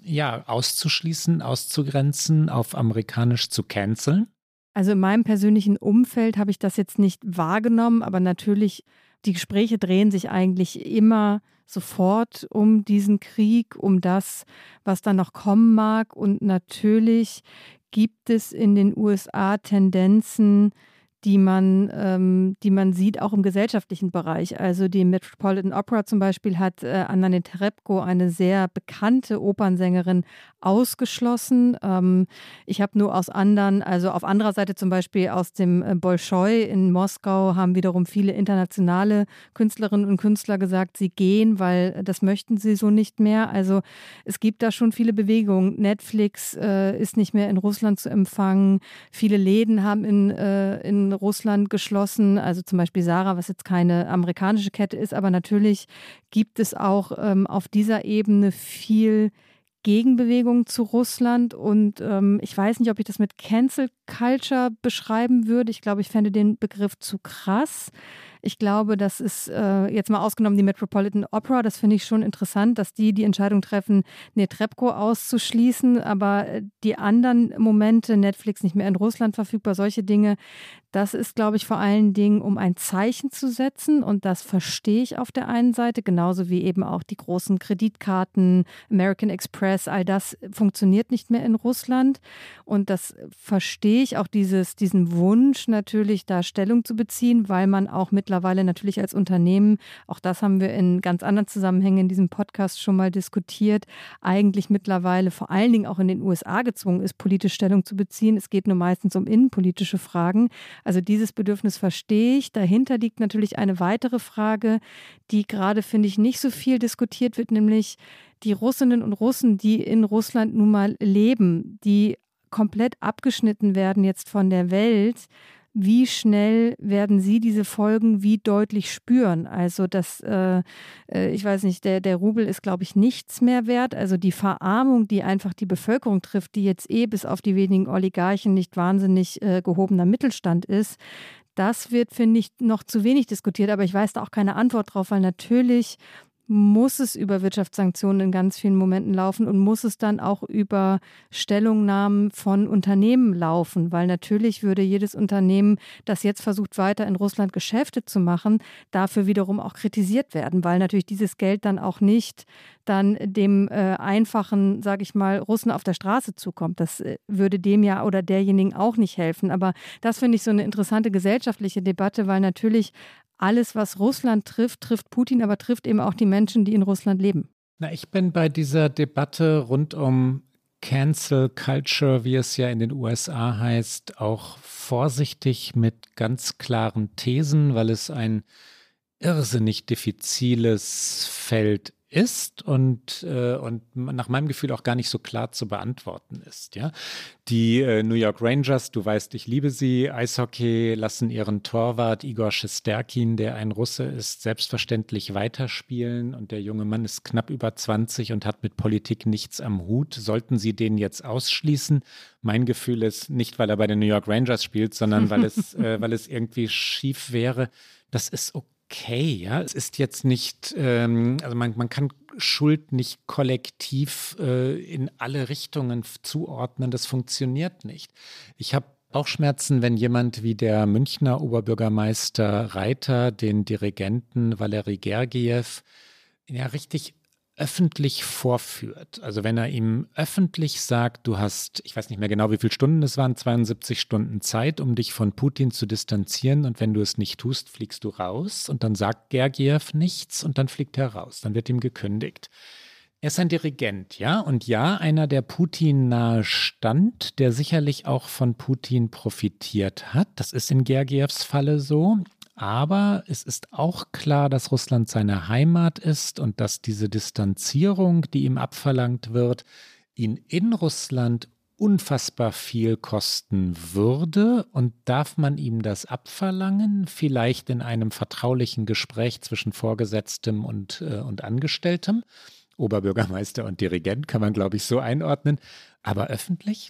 ja, auszuschließen, auszugrenzen, auf amerikanisch zu canceln? Also in meinem persönlichen Umfeld habe ich das jetzt nicht wahrgenommen, aber natürlich, die Gespräche drehen sich eigentlich immer sofort um diesen Krieg, um das, was da noch kommen mag. Und natürlich gibt es in den U S A Tendenzen, die man, ähm, die man sieht, auch im gesellschaftlichen Bereich. Also die Metropolitan Opera zum Beispiel hat äh, Anna Netrebko, eine sehr bekannte Opernsängerin, ausgeschlossen. Ähm, ich habe nur aus anderen, also auf anderer Seite zum Beispiel aus dem äh, Bolschoi in Moskau haben wiederum viele internationale Künstlerinnen und Künstler gesagt, sie gehen, weil das möchten sie so nicht mehr. Also es gibt da schon viele Bewegungen. Netflix äh, ist nicht mehr in Russland zu empfangen. Viele Läden haben in, äh, in Russland geschlossen, also zum Beispiel Zara, was jetzt keine amerikanische Kette ist, aber natürlich gibt es auch ähm, auf dieser Ebene viel Gegenbewegung zu Russland und ähm, ich weiß nicht, ob ich das mit Cancel Culture beschreiben würde. Ich glaube, ich fände den Begriff zu krass. Ich glaube, das ist äh, jetzt mal ausgenommen die Metropolitan Opera, das finde ich schon interessant, dass die die Entscheidung treffen, Netrebko auszuschließen, aber die anderen Momente, Netflix nicht mehr in Russland verfügbar, solche Dinge, das ist, glaube ich, vor allen Dingen, um ein Zeichen zu setzen und das verstehe ich auf der einen Seite, genauso wie eben auch die großen Kreditkarten, American Express, all das funktioniert nicht mehr in Russland und das verstehe ich, auch dieses, diesen Wunsch natürlich, da Stellung zu beziehen, weil man auch mittlerweile natürlich als Unternehmen, auch das haben wir in ganz anderen Zusammenhängen in diesem Podcast schon mal diskutiert, eigentlich mittlerweile vor allen Dingen auch in den U S A gezwungen ist, politisch Stellung zu beziehen. Es geht nur meistens um innenpolitische Fragen. Also dieses Bedürfnis verstehe ich. Dahinter liegt natürlich eine weitere Frage, die gerade, finde ich, nicht so viel diskutiert wird, nämlich die Russinnen und Russen, die in Russland nun mal leben, die komplett abgeschnitten werden jetzt von der Welt. Wie schnell werden Sie diese Folgen wie deutlich spüren? Also das, äh, ich weiß nicht, der, der Rubel ist, glaube ich, nichts mehr wert. Also die Verarmung, die einfach die Bevölkerung trifft, die jetzt eh bis auf die wenigen Oligarchen nicht wahnsinnig äh, gehobener Mittelstand ist, das wird, finde ich, noch zu wenig diskutiert. Aber ich weiß da auch keine Antwort drauf, weil natürlich muss es über Wirtschaftssanktionen in ganz vielen Momenten laufen und muss es dann auch über Stellungnahmen von Unternehmen laufen, weil natürlich würde jedes Unternehmen, das jetzt versucht, weiter in Russland Geschäfte zu machen, dafür wiederum auch kritisiert werden, weil natürlich dieses Geld dann auch nicht dann dem äh, einfachen, sage ich mal, Russen auf der Straße zukommt. Das äh, würde dem ja oder derjenigen auch nicht helfen. Aber das finde ich so eine interessante gesellschaftliche Debatte, weil natürlich alles, was Russland trifft, trifft Putin, aber trifft eben auch die Menschen, die in Russland leben. Na, ich bin bei dieser Debatte rund um Cancel Culture, wie es ja in den U S A heißt, auch vorsichtig mit ganz klaren Thesen, weil es ein irrsinnig diffiziles Feld ist und, äh, und nach meinem Gefühl auch gar nicht so klar zu beantworten ist. Ja? Die äh, New York Rangers, du weißt, ich liebe sie, Eishockey, lassen ihren Torwart Igor Shesterkin, der ein Russe ist, selbstverständlich weiterspielen und der junge Mann ist knapp über zwanzig und hat mit Politik nichts am Hut. Sollten sie den jetzt ausschließen? Mein Gefühl ist nicht, weil er bei den New York Rangers spielt, sondern weil es, äh, weil es irgendwie schief wäre. Das ist okay. Okay, ja, es ist jetzt nicht, ähm, also man, man kann Schuld nicht kollektiv äh, in alle Richtungen zuordnen, das funktioniert nicht. Ich habe Bauchschmerzen, wenn jemand wie der Münchner Oberbürgermeister Reiter den Dirigenten Valery Gergiev ja richtig öffentlich vorführt. Also wenn er ihm öffentlich sagt, du hast, ich weiß nicht mehr genau, wie viele Stunden es waren, zweiundsiebzig Stunden Zeit, um dich von Putin zu distanzieren und wenn du es nicht tust, fliegst du raus und dann sagt Gergiev nichts und dann fliegt er raus, dann wird ihm gekündigt. Er ist ein Dirigent, ja, und ja, einer, der Putin nahe stand, der sicherlich auch von Putin profitiert hat. Das ist in Gergievs Falle so. Aber es ist auch klar, dass Russland seine Heimat ist und dass diese Distanzierung, die ihm abverlangt wird, ihn in Russland unfassbar viel kosten würde. Und darf man ihm das abverlangen? Vielleicht in einem vertraulichen Gespräch zwischen Vorgesetztem und, äh, und Angestelltem. Oberbürgermeister und Dirigent kann man, glaube ich, so einordnen. Aber öffentlich?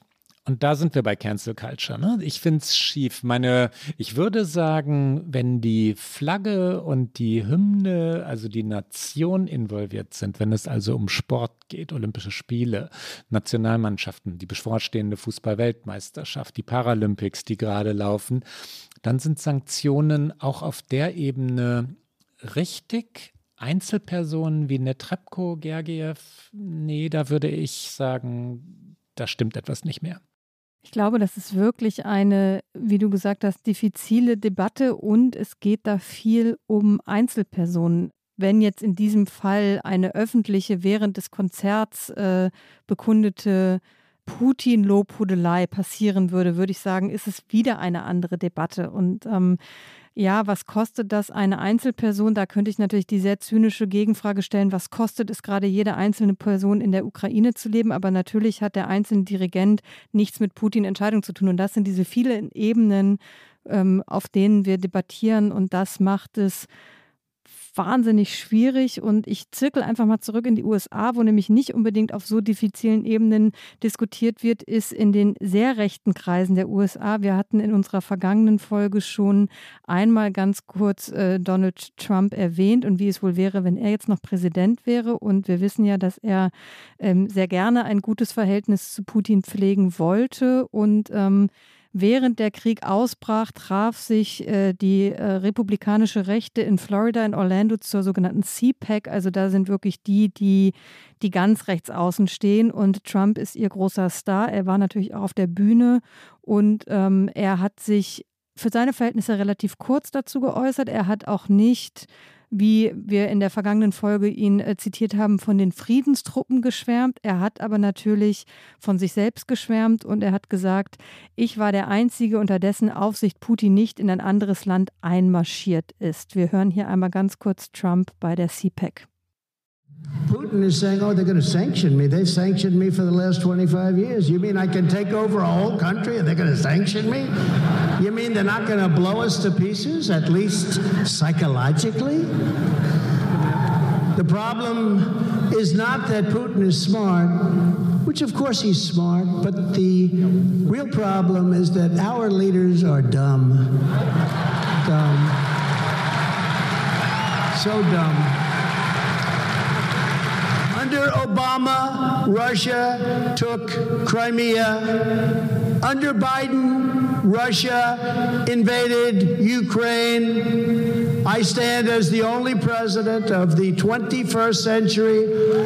Und da sind wir bei Cancel Culture. Ne? Ich finde es schief. Meine, ich würde sagen, wenn die Flagge und die Hymne, also die Nation involviert sind, wenn es also um Sport geht, Olympische Spiele, Nationalmannschaften, die bevorstehende Fußball-Weltmeisterschaft, die Paralympics, die gerade laufen, dann sind Sanktionen auch auf der Ebene richtig. Einzelpersonen wie Netrebko, Gergiev, nee, da würde ich sagen, da stimmt etwas nicht mehr. Ich glaube, das ist wirklich eine, wie du gesagt hast, diffizile Debatte und es geht da viel um Einzelpersonen. Wenn jetzt in diesem Fall eine öffentliche, während des Konzerts äh, bekundete Putin-Lobhudelei passieren würde, würde ich sagen, ist es wieder eine andere Debatte. Und ähm, ja, was kostet das eine Einzelperson? Da könnte ich natürlich die sehr zynische Gegenfrage stellen, was kostet es gerade jede einzelne Person in der Ukraine zu leben? Aber natürlich hat der einzelne Dirigent nichts mit Putin-Entscheidung zu tun. Und das sind diese vielen Ebenen, ähm, auf denen wir debattieren. Und das macht es wahnsinnig schwierig und ich zirkel einfach mal zurück in die U S A, wo nämlich nicht unbedingt auf so diffizilen Ebenen diskutiert wird, ist in den sehr rechten Kreisen der U S A. Wir hatten in unserer vergangenen Folge schon einmal ganz kurz äh, Donald Trump erwähnt und wie es wohl wäre, wenn er jetzt noch Präsident wäre und wir wissen ja, dass er ähm, sehr gerne ein gutes Verhältnis zu Putin pflegen wollte und ähm, während der Krieg ausbrach, traf sich äh, die äh, republikanische Rechte in Florida, in Orlando zur sogenannten C PAC. Also da sind wirklich die, die, die ganz rechts außen stehen. Und Trump ist ihr großer Star. Er war natürlich auch auf der Bühne und ähm, er hat sich für seine Verhältnisse relativ kurz dazu geäußert. Er hat auch nicht, wie wir in der vergangenen Folge ihn äh, zitiert haben, von den Friedenstruppen geschwärmt. Er hat aber natürlich von sich selbst geschwärmt und er hat gesagt, ich war der Einzige, unter dessen Aufsicht Putin nicht in ein anderes Land einmarschiert ist. Wir hören hier einmal ganz kurz Trump bei der C PAC. Putin is saying, oh, they're going to sanction me. They've sanctioned me for the last twenty-five years. You mean I can take over a whole country and they're going to sanction me? You mean they're not going to blow us to pieces, at least psychologically? The problem is not that Putin is smart, which of course he's smart, but the real problem is that our leaders are dumb. Dumb. So dumb. Under Obama, Russia took Crimea. Under Biden, Russia invaded Ukraine. I stand as the only president of the twenty-first century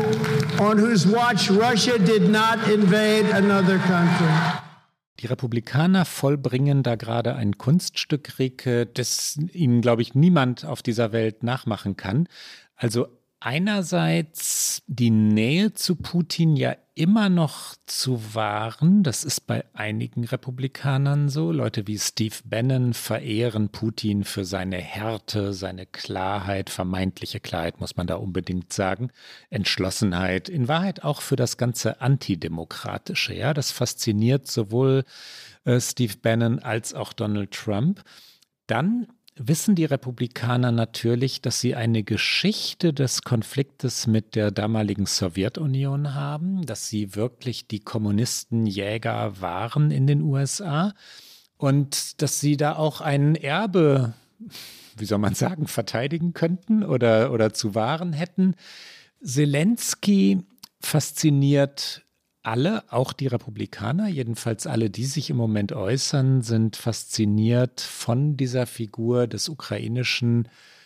on whose watch Russia did not invade another country. Die Republikaner vollbringen da gerade ein Kunststück, Rieke, das ihnen, glaube ich, niemand auf dieser Welt nachmachen kann. Also einerseits die Nähe zu Putin ja immer noch zu wahren, das ist bei einigen Republikanern so. Leute wie Steve Bannon verehren Putin für seine Härte, seine Klarheit, vermeintliche Klarheit, muss man da unbedingt sagen, Entschlossenheit, in Wahrheit auch für das ganze Antidemokratische. Ja, das fasziniert sowohl äh, Steve Bannon als auch Donald Trump. Dann wissen die Republikaner natürlich, dass sie eine Geschichte des Konfliktes mit der damaligen Sowjetunion haben, dass sie wirklich die Kommunistenjäger waren in den U S A und dass sie da auch ein Erbe, wie soll man sagen, verteidigen könnten oder, oder zu wahren hätten. Zelensky fasziniert alle, auch die Republikaner, jedenfalls alle, die sich im Moment äußern, sind fasziniert von dieser Figur des ukrainischen,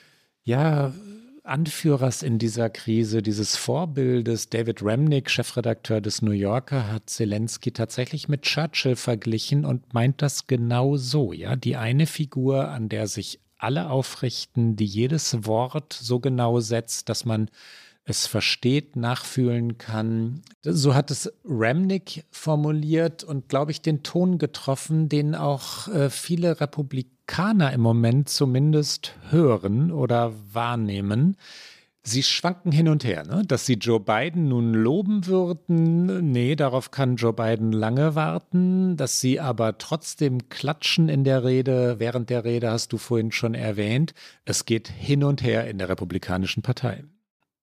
ja, Anführers in dieser Krise, dieses Vorbildes. David Remnick, Chefredakteur des New Yorker, hat Zelensky tatsächlich mit Churchill verglichen und meint das genau so. Ja, die eine Figur, an der sich alle aufrichten, die jedes Wort so genau setzt, dass man es versteht, nachfühlen kann. So hat es Remnick formuliert und, glaube ich, den Ton getroffen, den auch äh, viele Republikaner im Moment zumindest hören oder wahrnehmen. Sie schwanken hin und her, ne? Dass sie Joe Biden nun loben würden, nee, darauf kann Joe Biden lange warten. Dass sie aber trotzdem klatschen in der Rede, während der Rede hast du vorhin schon erwähnt. Es geht hin und her in der Republikanischen Partei.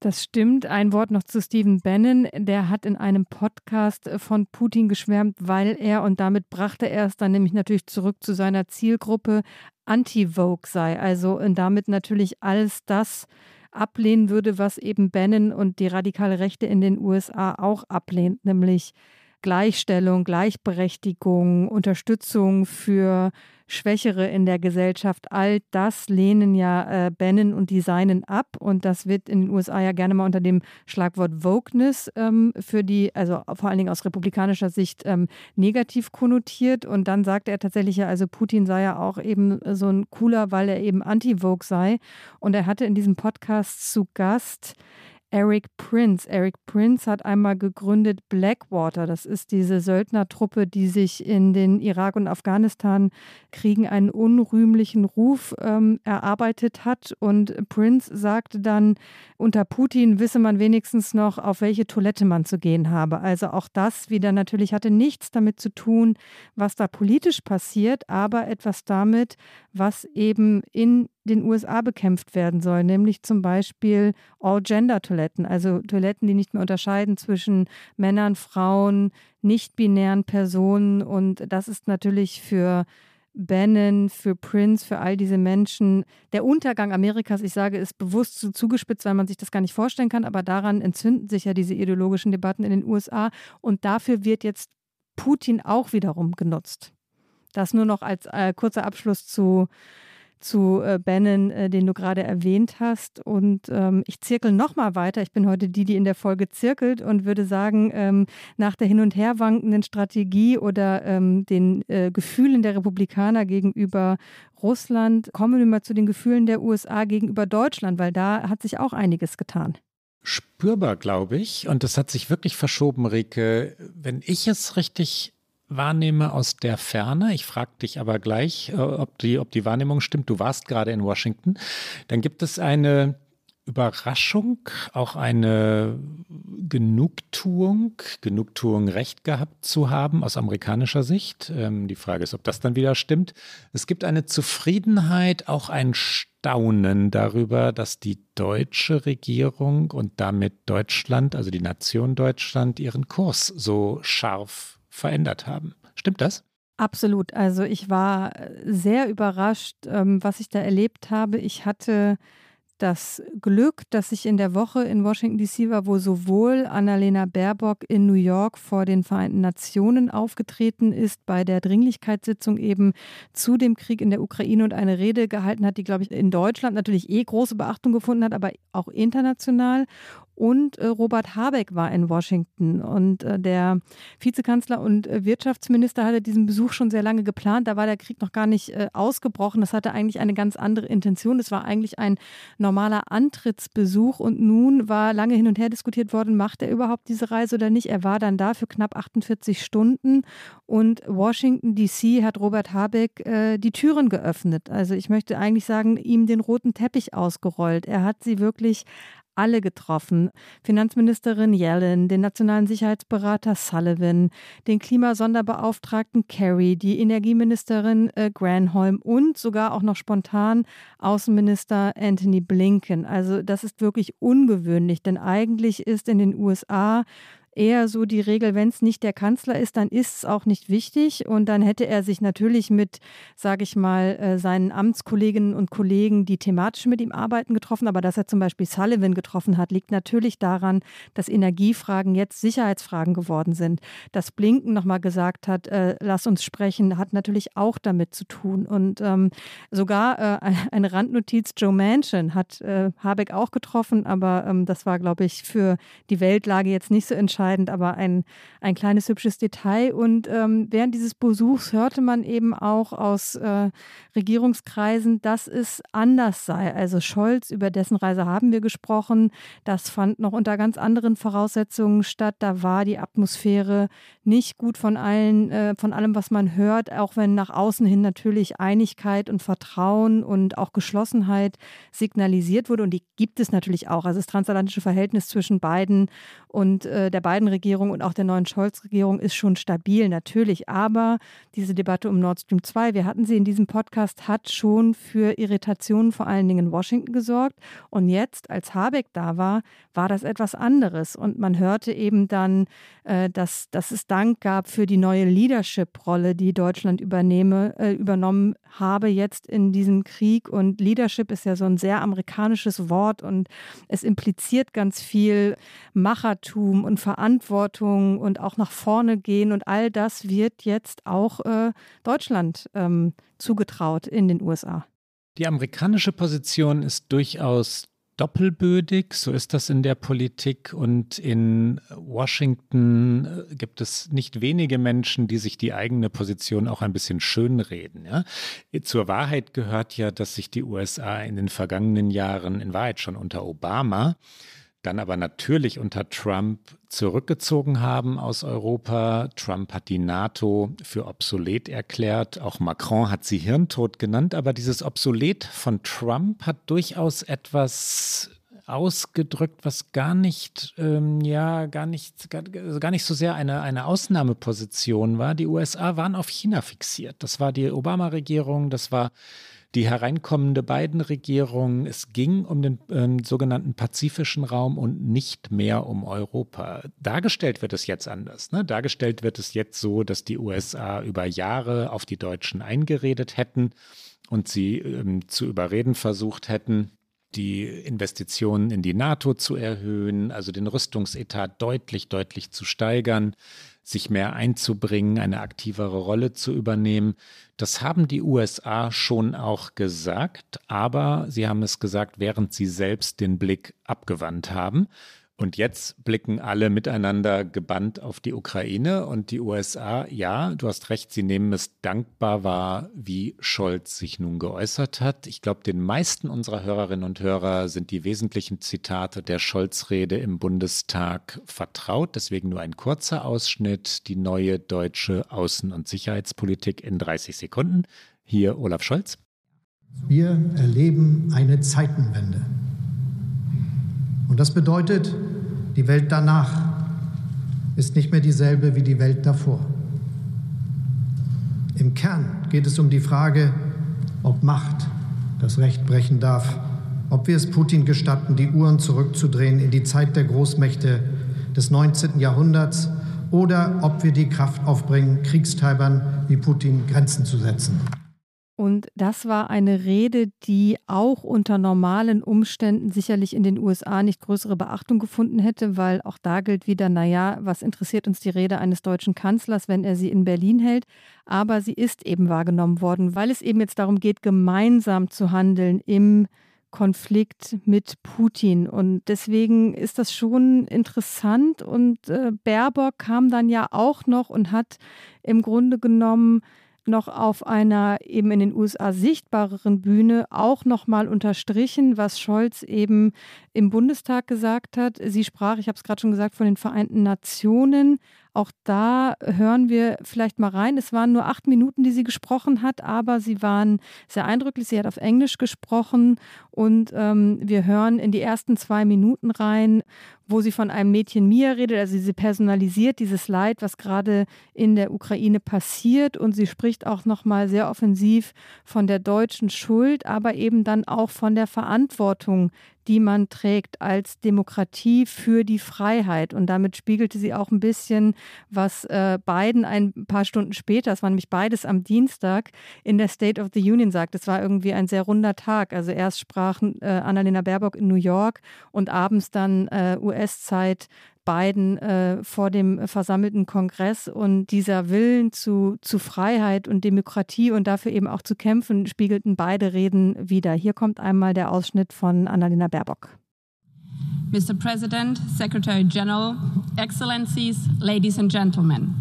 Das stimmt. Ein Wort noch zu Stephen Bannon. Der hat in einem Podcast von Putin geschwärmt, weil er, und damit brachte er es dann nämlich natürlich zurück zu seiner Zielgruppe, anti-Woke sei. Also und damit natürlich alles das ablehnen würde, was eben Bannon und die radikale Rechte in den U S A auch ablehnt, nämlich Gleichstellung, Gleichberechtigung, Unterstützung für Schwächere in der Gesellschaft. All das lehnen ja äh, Bannon und die Seinen ab. Und das wird in den U S A ja gerne mal unter dem Schlagwort Wokeness ähm, für die, also vor allen Dingen aus republikanischer Sicht, ähm, negativ konnotiert. Und dann sagte er tatsächlich ja, also Putin sei ja auch eben so ein cooler, weil er eben anti-Woke sei. Und er hatte in diesem Podcast zu Gast Eric Prince. Eric Prince hat einmal gegründet Blackwater. Das ist diese Söldnertruppe, die sich in den Irak- und Afghanistan-Kriegen einen unrühmlichen Ruf ähm, erarbeitet hat. Und Prince sagte dann, unter Putin wisse man wenigstens noch, auf welche Toilette man zu gehen habe. Also auch das wieder natürlich hatte nichts damit zu tun, was da politisch passiert, aber etwas damit, was eben in den U S A bekämpft werden soll, nämlich zum Beispiel All-Gender-Toiletten, also Toiletten, die nicht mehr unterscheiden zwischen Männern, Frauen, nicht-binären Personen. Und das ist natürlich für Bannon, für Prince, für all diese Menschen der Untergang Amerikas. Ich sage, ist bewusst so zugespitzt, weil man sich das gar nicht vorstellen kann, aber daran entzünden sich ja diese ideologischen Debatten in den U S A und dafür wird jetzt Putin auch wiederum genutzt. Das nur noch als äh, kurzer Abschluss zu zu äh, Bannon, äh, den du gerade erwähnt hast. Und ähm, ich zirkel noch mal weiter. Ich bin heute die, die in der Folge zirkelt und würde sagen, ähm, nach der hin- und her wankenden Strategie oder ähm, den äh, Gefühlen der Republikaner gegenüber Russland, kommen wir mal zu den Gefühlen der U S A gegenüber Deutschland, weil da hat sich auch einiges getan. Spürbar, glaube ich. Und das hat sich wirklich verschoben, Rike. Wenn ich es richtig wahrnehme aus der Ferne, ich frage dich aber gleich, ob die, ob die Wahrnehmung stimmt, du warst gerade in Washington, dann gibt es eine Überraschung, auch eine Genugtuung, Genugtuung, Recht gehabt zu haben aus amerikanischer Sicht. Ähm, die Frage ist, ob das dann wieder stimmt. Es gibt eine Zufriedenheit, auch ein Staunen darüber, dass die deutsche Regierung und damit Deutschland, also die Nation Deutschland, ihren Kurs so scharf verändert haben. Stimmt das? Absolut. Also ich war sehr überrascht, was ich da erlebt habe. Ich hatte das Glück, dass ich in der Woche in Washington D C war, wo sowohl Annalena Baerbock in New York vor den Vereinten Nationen aufgetreten ist, bei der Dringlichkeitssitzung eben zu dem Krieg in der Ukraine und eine Rede gehalten hat, die, glaube ich, in Deutschland natürlich eh große Beachtung gefunden hat, aber auch international. Und äh, Robert Habeck war in Washington und äh, der Vizekanzler und äh, Wirtschaftsminister hatte diesen Besuch schon sehr lange geplant. Da war der Krieg noch gar nicht äh, ausgebrochen. Das hatte eigentlich eine ganz andere Intention. Es war eigentlich ein normaler Antrittsbesuch und nun war lange hin und her diskutiert worden, macht er überhaupt diese Reise oder nicht. Er war dann da für knapp achtundvierzig Stunden und Washington D C hat Robert Habeck äh, die Türen geöffnet. Also ich möchte eigentlich sagen, ihm den roten Teppich ausgerollt. Er hat sie wirklich alle getroffen. Finanzministerin Yellen, den nationalen Sicherheitsberater Sullivan, den Klimasonderbeauftragten Kerry, die Energieministerin äh, Granholm und sogar auch noch spontan Außenminister Antony Blinken. Also das ist wirklich ungewöhnlich, denn eigentlich ist in den U S A eher so die Regel, wenn es nicht der Kanzler ist, dann ist es auch nicht wichtig. Und dann hätte er sich natürlich mit, sage ich mal, seinen Amtskolleginnen und Kollegen, die thematisch mit ihm arbeiten, getroffen. Aber dass er zum Beispiel Sullivan getroffen hat, liegt natürlich daran, dass Energiefragen jetzt Sicherheitsfragen geworden sind. Dass Blinken nochmal gesagt hat, äh, lass uns sprechen, hat natürlich auch damit zu tun. Und ähm, sogar äh, eine Randnotiz, Joe Manchin hat äh, Habeck auch getroffen, aber ähm, das war, glaube ich, für die Weltlage jetzt nicht so entscheidend. Aber ein, ein kleines hübsches Detail. Und ähm, während dieses Besuchs hörte man eben auch aus äh, Regierungskreisen, dass es anders sei. Also Scholz, über dessen Reise haben wir gesprochen, das fand noch unter ganz anderen Voraussetzungen statt. Da war die Atmosphäre nicht gut von allen, äh, von allem, was man hört, auch wenn nach außen hin natürlich Einigkeit und Vertrauen und auch Geschlossenheit signalisiert wurde. Und die gibt es natürlich auch. Also das transatlantische Verhältnis zwischen beiden und äh, der beiden Biden-Regierung und auch der neuen Scholz-Regierung ist schon stabil, natürlich. Aber diese Debatte um Nord Stream zwei, wir hatten sie in diesem Podcast, hat schon für Irritationen vor allen Dingen in Washington gesorgt. Und jetzt, als Habeck da war, war das etwas anderes. Und man hörte eben dann, äh, dass, dass es Dank gab für die neue Leadership-Rolle, die Deutschland übernehme, äh, übernommen habe jetzt in diesem Krieg. Und Leadership ist ja so ein sehr amerikanisches Wort und es impliziert ganz viel Machertum und Verantwortung und auch nach vorne gehen. Und all das wird jetzt auch äh, Deutschland ähm, zugetraut in den U S A. Die amerikanische Position ist durchaus doppelbödig, so ist das in der Politik, und in Washington gibt es nicht wenige Menschen, die sich die eigene Position auch ein bisschen schönreden. Ja? Zur Wahrheit gehört ja, dass sich die U S A in den vergangenen Jahren, in Wahrheit schon unter Obama, dann aber natürlich unter Trump zurückgezogen haben aus Europa. Trump hat die NATO für obsolet erklärt. Auch Macron hat sie Hirntod genannt. Aber dieses Obsolet von Trump hat durchaus etwas ausgedrückt, was gar nicht, ähm, ja, gar nicht, gar, gar nicht so sehr eine, eine Ausnahmeposition war. Die U S A waren auf China fixiert. Das war die Obama-Regierung, das war die hereinkommende Biden-Regierung. Es ging um den ähm, sogenannten pazifischen Raum und nicht mehr um Europa. Dargestellt wird es jetzt anders. Ne? Dargestellt wird es jetzt so, dass die U S A über Jahre auf die Deutschen eingeredet hätten und sie ähm, zu überreden versucht hätten, die Investitionen in die NATO zu erhöhen, also den Rüstungsetat deutlich, deutlich zu steigern, sich mehr einzubringen, eine aktivere Rolle zu übernehmen. Das haben die U S A schon auch gesagt, aber sie haben es gesagt, während sie selbst den Blick abgewandt haben. Und jetzt blicken alle miteinander gebannt auf die Ukraine und die U S A, ja, du hast recht, sie nehmen es dankbar wahr, wie Scholz sich nun geäußert hat. Ich glaube, den meisten unserer Hörerinnen und Hörer sind die wesentlichen Zitate der Scholz-Rede im Bundestag vertraut. Deswegen nur ein kurzer Ausschnitt, die neue deutsche Außen- und Sicherheitspolitik in dreißig Sekunden. Hier Olaf Scholz. Wir erleben eine Zeitenwende. Und das bedeutet, die Welt danach ist nicht mehr dieselbe wie die Welt davor. Im Kern geht es um die Frage, ob Macht das Recht brechen darf, ob wir es Putin gestatten, die Uhren zurückzudrehen in die Zeit der Großmächte des neunzehnten Jahrhunderts, oder ob wir die Kraft aufbringen, Kriegstreibern wie Putin Grenzen zu setzen. Und das war eine Rede, die auch unter normalen Umständen sicherlich in den U S A nicht größere Beachtung gefunden hätte, weil auch da gilt wieder, naja, was interessiert uns die Rede eines deutschen Kanzlers, wenn er sie in Berlin hält? Aber sie ist eben wahrgenommen worden, weil es eben jetzt darum geht, gemeinsam zu handeln im Konflikt mit Putin. Und deswegen ist das schon interessant. Und äh, Baerbock kam dann ja auch noch und hat im Grunde genommen noch auf einer eben in den U S A sichtbareren Bühne auch nochmal unterstrichen, was Scholz eben im Bundestag gesagt hat. Sie sprach, ich habe es gerade schon gesagt, von den Vereinten Nationen. Auch da hören wir vielleicht mal rein. Es waren nur acht Minuten, die sie gesprochen hat, aber sie waren sehr eindrücklich. Sie hat auf Englisch gesprochen und ähm, wir hören in die ersten zwei Minuten rein, wo sie von einem Mädchen Mia redet. Also sie personalisiert dieses Leid, was gerade in der Ukraine passiert, und sie spricht auch nochmal sehr offensiv von der deutschen Schuld, aber eben dann auch von der Verantwortung, die man trägt als Demokratie für die Freiheit. Und damit spiegelte sie auch ein bisschen, was äh, Biden ein paar Stunden später, es war nämlich beides am Dienstag, in der State of the Union sagt. Es war irgendwie ein sehr runder Tag. Also erst sprach äh, Annalena Baerbock in New York und abends dann äh, U S-Zeit Biden äh, vor dem versammelten Kongress, und dieser Willen zu, zu Freiheit und Demokratie und dafür eben auch zu kämpfen, spiegelten beide Reden wider. Hier kommt einmal der Ausschnitt von Annalena Baerbock. Mister President, Secretary General, Excellencies, ladies and gentlemen.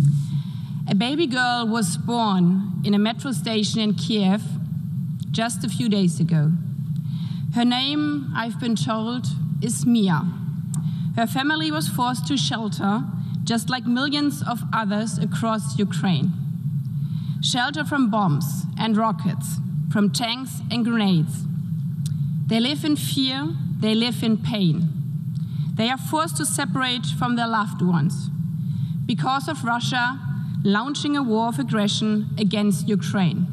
A baby girl was born in a metro station in Kiev just a few days ago. Her name, I've been told, is Mia. Her family was forced to shelter, just like millions of others across Ukraine. Shelter from bombs and rockets, from tanks and grenades. They live in fear, they live in pain. they are forced to separate from their loved ones because of Russia launching a war of aggression against Ukraine.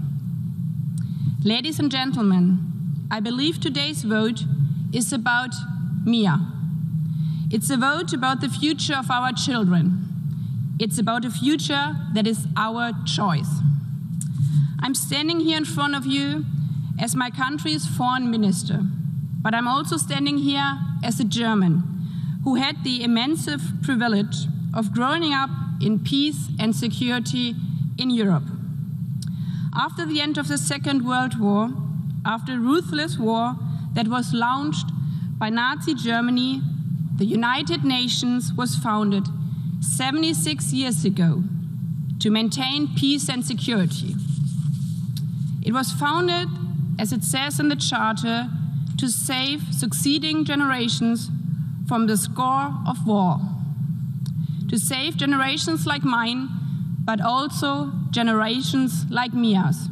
Ladies and gentlemen, I believe today's vote is about Mia. It's a vote about the future of our children. It's about a future that is our choice. I'm standing here in front of you as my country's foreign minister, but I'm also standing here as a German who had the immense privilege of growing up in peace and security in Europe. After the end of the Second World War, after a ruthless war that was launched by Nazi Germany, the United Nations was founded seventy-six years ago to maintain peace and security. It was founded, as it says in the Charter, to save succeeding generations from the scourge of war, to save generations like mine, but also generations like Mia's.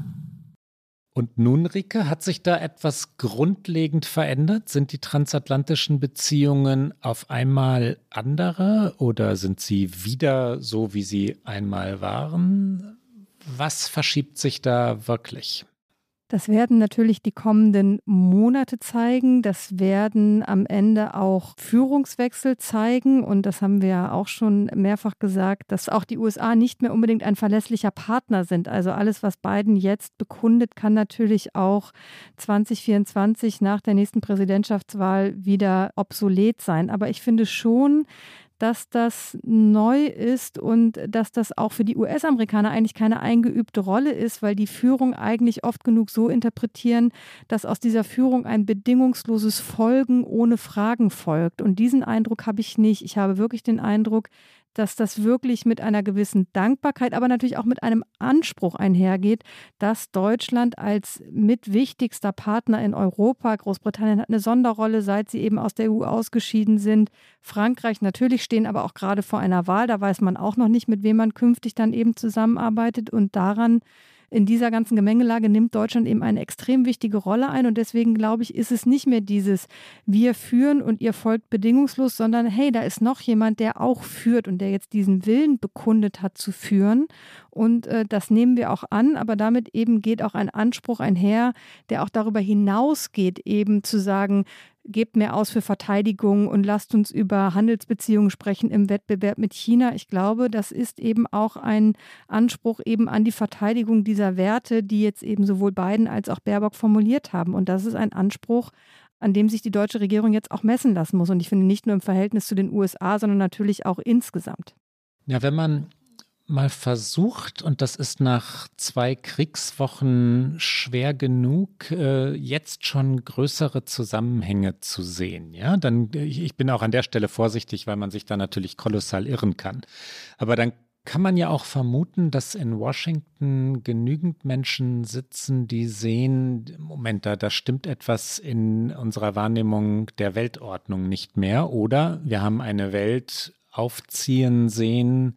Und nun, Rike, hat sich da etwas grundlegend verändert? Sind die transatlantischen Beziehungen auf einmal andere oder sind sie wieder so, wie sie einmal waren? Was verschiebt sich da wirklich? Das werden natürlich die kommenden Monate zeigen. Das werden am Ende auch Führungswechsel zeigen. Und das haben wir ja auch schon mehrfach gesagt, dass auch die U S A nicht mehr unbedingt ein verlässlicher Partner sind. Also alles, was Biden jetzt bekundet, kann natürlich auch zwanzig vierundzwanzig nach der nächsten Präsidentschaftswahl wieder obsolet sein. Aber ich finde schon, dass das neu ist und dass das auch für die U S-Amerikaner eigentlich keine eingeübte Rolle ist, weil die Führung eigentlich oft genug so interpretieren, dass aus dieser Führung ein bedingungsloses Folgen ohne Fragen folgt. Und diesen Eindruck habe ich nicht. Ich habe wirklich den Eindruck, dass das wirklich mit einer gewissen Dankbarkeit, aber natürlich auch mit einem Anspruch einhergeht, dass Deutschland als mitwichtigster Partner in Europa, Großbritannien hat eine Sonderrolle, seit sie eben aus der E U ausgeschieden sind, Frankreich natürlich stehen aber auch gerade vor einer Wahl, da weiß man auch noch nicht, mit wem man künftig dann eben zusammenarbeitet und daran in dieser ganzen Gemengelage nimmt Deutschland eben eine extrem wichtige Rolle ein und deswegen glaube ich, ist es nicht mehr dieses wir führen und ihr folgt bedingungslos, sondern hey, da ist noch jemand, der auch führt und der jetzt diesen Willen bekundet hat zu führen und äh, das nehmen wir auch an, aber damit eben geht auch ein Anspruch einher, der auch darüber hinausgeht, eben zu sagen, gebt mehr aus für Verteidigung und lasst uns über Handelsbeziehungen sprechen im Wettbewerb mit China. Ich glaube, das ist eben auch ein Anspruch eben an die Verteidigung dieser Werte, die jetzt eben sowohl Biden als auch Baerbock formuliert haben. Und das ist ein Anspruch, an dem sich die deutsche Regierung jetzt auch messen lassen muss. Und ich finde nicht nur im Verhältnis zu den U S A, sondern natürlich auch insgesamt. Ja, wenn man mal versucht, und das ist nach zwei Kriegswochen schwer genug, äh, jetzt schon größere Zusammenhänge zu sehen. Ja, dann, ich, ich bin auch an der Stelle vorsichtig, weil man sich da natürlich kolossal irren kann. Aber dann kann man ja auch vermuten, dass in Washington genügend Menschen sitzen, die sehen, Moment, da, da stimmt etwas in unserer Wahrnehmung der Weltordnung nicht mehr. Oder wir haben eine Welt aufziehen sehen,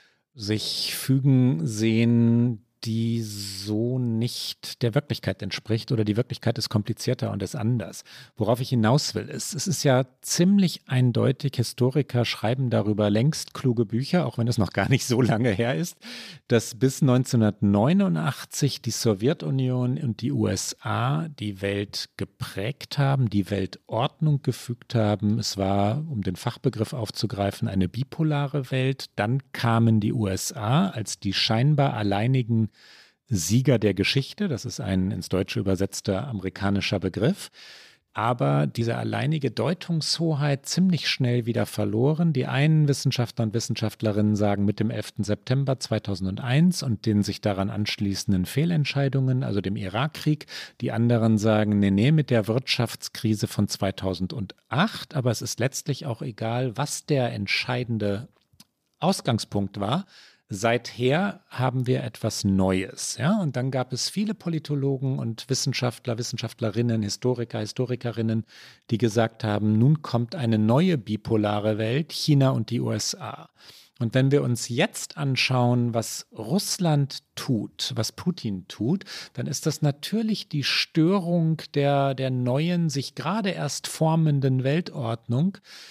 sich fügen sehen, die so nicht der Wirklichkeit entspricht oder die Wirklichkeit ist komplizierter und ist anders. Worauf ich hinaus will, ist, es ist ja ziemlich eindeutig, Historiker schreiben darüber längst kluge Bücher, auch wenn es noch gar nicht so lange her ist, dass bis neunzehnhundertneunundachtzig die Sowjetunion und die U S A die Welt geprägt haben, die Weltordnung gefügt haben. Es war, um den Fachbegriff aufzugreifen, eine bipolare Welt. Dann kamen die U S A als die scheinbar alleinigen Sieger der Geschichte, das ist ein ins Deutsche übersetzter amerikanischer Begriff, aber diese alleinige Deutungshoheit ziemlich schnell wieder verloren. Die einen Wissenschaftler und Wissenschaftlerinnen sagen mit dem elften September zweitausendeins und den sich daran anschließenden Fehlentscheidungen, also dem Irakkrieg. Die anderen sagen, nee, nee, mit der Wirtschaftskrise von zweitausendacht, aber es ist letztlich auch egal, was der entscheidende Ausgangspunkt war. Seither haben wir etwas Neues. Ja? Und dann gab es viele Politologen und Wissenschaftler, Wissenschaftlerinnen, Historiker, Historikerinnen, die gesagt haben, nun kommt eine neue bipolare Welt, China und die U S A. Und wenn wir uns jetzt anschauen, was Russland tut, was Putin tut, dann ist das natürlich die Störung der, der neuen, sich gerade erst formenden Weltordnung.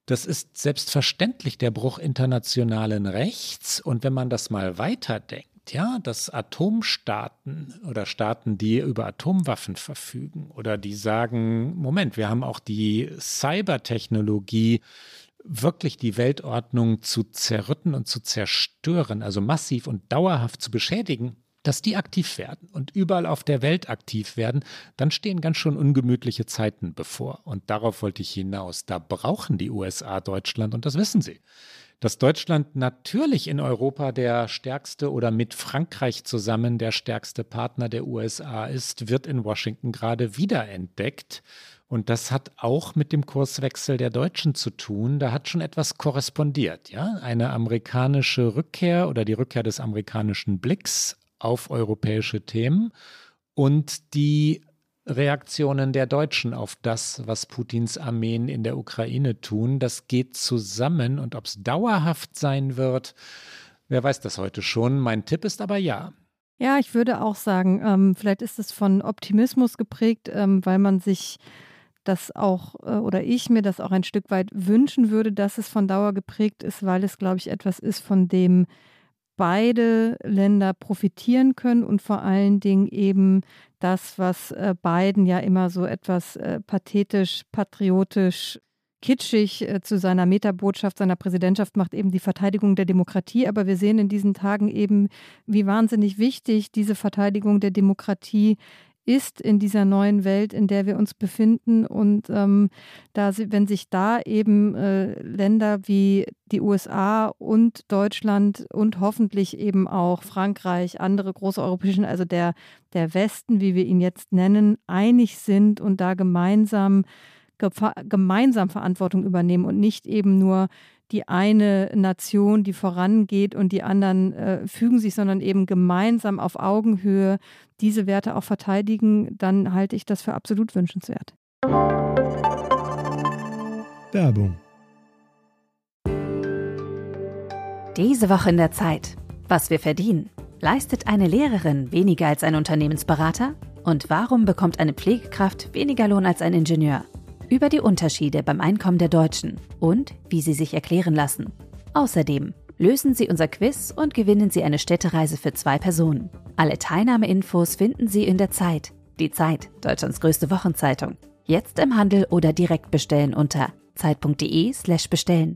Das ist selbstverständlich der Bruch internationalen Rechts. Und wenn man das mal weiterdenkt, ja, dass Atomstaaten oder Staaten, die über Atomwaffen verfügen oder die sagen, Moment, wir haben auch die Cybertechnologie, wirklich die Weltordnung zu zerrütten und zu zerstören, also massiv und dauerhaft zu beschädigen, dass die aktiv werden und überall auf der Welt aktiv werden, dann stehen ganz schön ungemütliche Zeiten bevor. Und darauf wollte ich hinaus. Da brauchen die U S A Deutschland und das wissen sie. Dass Deutschland natürlich in Europa der stärkste oder mit Frankreich zusammen der stärkste Partner der U S A ist, wird in Washington gerade wiederentdeckt. Und das hat auch mit dem Kurswechsel der Deutschen zu tun. Da hat schon etwas korrespondiert. Ja? Eine amerikanische Rückkehr oder die Rückkehr des amerikanischen Blicks auf europäische Themen und die Reaktionen der Deutschen auf das, was Putins Armeen in der Ukraine tun, das geht zusammen. Und ob es dauerhaft sein wird, wer weiß das heute schon. Mein Tipp ist aber ja. Ja, ich würde auch sagen, ähm, vielleicht ist es von Optimismus geprägt, ähm, weil man sich das auch, äh, oder ich mir das auch ein Stück weit wünschen würde, dass es von Dauer geprägt ist, weil es, glaube ich, etwas ist, von dem beide Länder profitieren können und vor allen Dingen eben das, was äh, Biden ja immer so etwas äh, pathetisch, patriotisch, kitschig äh, zu seiner Metabotschaft, seiner Präsidentschaft macht, eben die Verteidigung der Demokratie. Aber wir sehen in diesen Tagen eben, wie wahnsinnig wichtig diese Verteidigung der Demokratie ist in dieser neuen Welt, in der wir uns befinden. Und ähm, da, wenn sich da eben äh, Länder wie die U S A und Deutschland und hoffentlich eben auch Frankreich, andere große europäische, also der, der Westen, wie wir ihn jetzt nennen, einig sind und da gemeinsam, gemeinsam Verantwortung übernehmen und nicht eben nur die eine Nation, die vorangeht und die anderen äh, fügen sich, sondern eben gemeinsam auf Augenhöhe diese Werte auch verteidigen, dann halte ich das für absolut wünschenswert. Werbung. Diese Woche in der Zeit. Was wir verdienen. Leistet eine Lehrerin weniger als ein Unternehmensberater? Und warum bekommt eine Pflegekraft weniger Lohn als ein Ingenieur? Über die Unterschiede beim Einkommen der Deutschen und wie sie sich erklären lassen. Außerdem lösen Sie unser Quiz und gewinnen Sie eine Städtereise für zwei Personen. Alle Teilnahmeinfos finden Sie in der Zeit. Die Zeit, Deutschlands größte Wochenzeitung. Jetzt im Handel oder direkt bestellen unter zeit.de slash bestellen.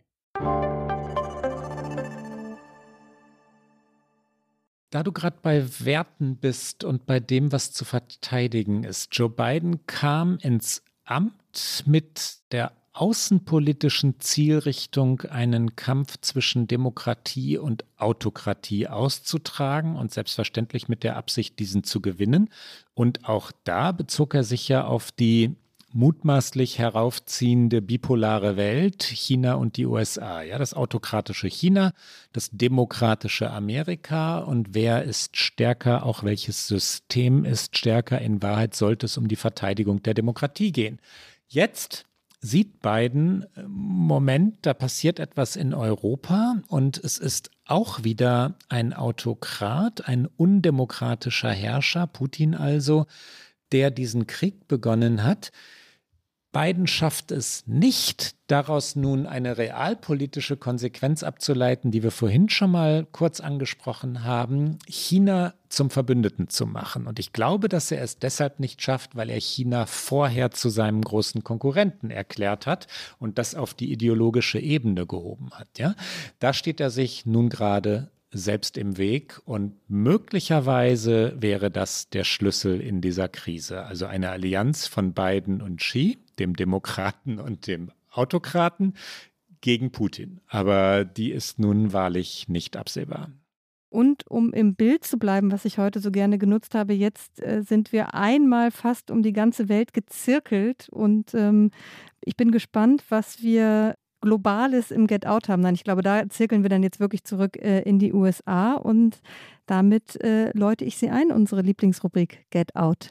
Da du gerade bei Werten bist und bei dem, was zu verteidigen ist, Joe Biden kam ins Amt mit der außenpolitischen Zielrichtung, einen Kampf zwischen Demokratie und Autokratie auszutragen und selbstverständlich mit der Absicht, diesen zu gewinnen. Und auch da bezog er sich ja auf die mutmaßlich heraufziehende bipolare Welt, China und die U S A. Ja, das autokratische China, das demokratische Amerika und wer ist stärker, auch welches System ist stärker. In Wahrheit sollte es um die Verteidigung der Demokratie gehen. Jetzt sieht Biden, Moment, da passiert etwas in Europa und es ist auch wieder ein Autokrat, ein undemokratischer Herrscher, Putin also, der diesen Krieg begonnen hat. Biden schafft es nicht, daraus nun eine realpolitische Konsequenz abzuleiten, die wir vorhin schon mal kurz angesprochen haben, China zum Verbündeten zu machen. Und ich glaube, dass er es deshalb nicht schafft, weil er China vorher zu seinem großen Konkurrenten erklärt hat und das auf die ideologische Ebene gehoben hat. Ja? Da steht er sich nun gerade selbst im Weg und möglicherweise wäre das der Schlüssel in dieser Krise. Also eine Allianz von Biden und Xi, dem Demokraten und dem Autokraten, gegen Putin. Aber die ist nun wahrlich nicht absehbar. Und um im Bild zu bleiben, was ich heute so gerne genutzt habe, jetzt äh, sind wir einmal fast um die ganze Welt gezirkelt und ähm, ich bin gespannt, was wir Globales im Get Out haben. Nein, ich glaube, da zirkeln wir dann jetzt wirklich zurück äh, in die U S A und damit äh, läute ich Sie ein, unsere Lieblingsrubrik Get Out.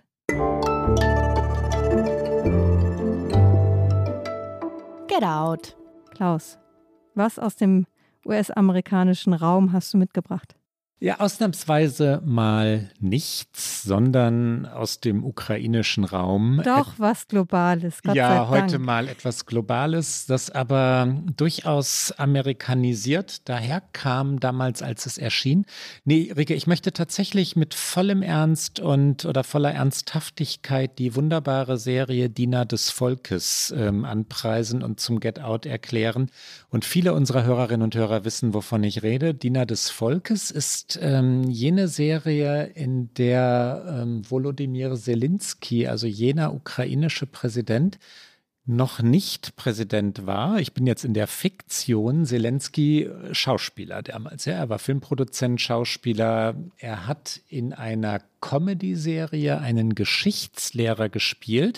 Get Out. Klaus, was aus dem U S-amerikanischen Raum hast du mitgebracht? Ja, ausnahmsweise mal nichts, sondern aus dem ukrainischen Raum. Doch, was Globales, Gott ja, sei Dank. heute mal etwas Globales, das aber durchaus amerikanisiert daherkam damals, als es erschien. Nee, Rike, ich möchte tatsächlich mit vollem Ernst und oder voller Ernsthaftigkeit die wunderbare Serie Diener des Volkes ähm, anpreisen und zum Get Out erklären. Und viele unserer Hörerinnen und Hörer wissen, wovon ich rede. Diener des Volkes ist ähm, jene Serie, in der ähm, Volodymyr Zelensky, also jener ukrainische Präsident, noch nicht Präsident war. Ich bin jetzt in der Fiktion. Zelensky Schauspieler damals. Ja, er war Filmproduzent, Schauspieler. Er hat in einer Comedy-Serie einen Geschichtslehrer gespielt,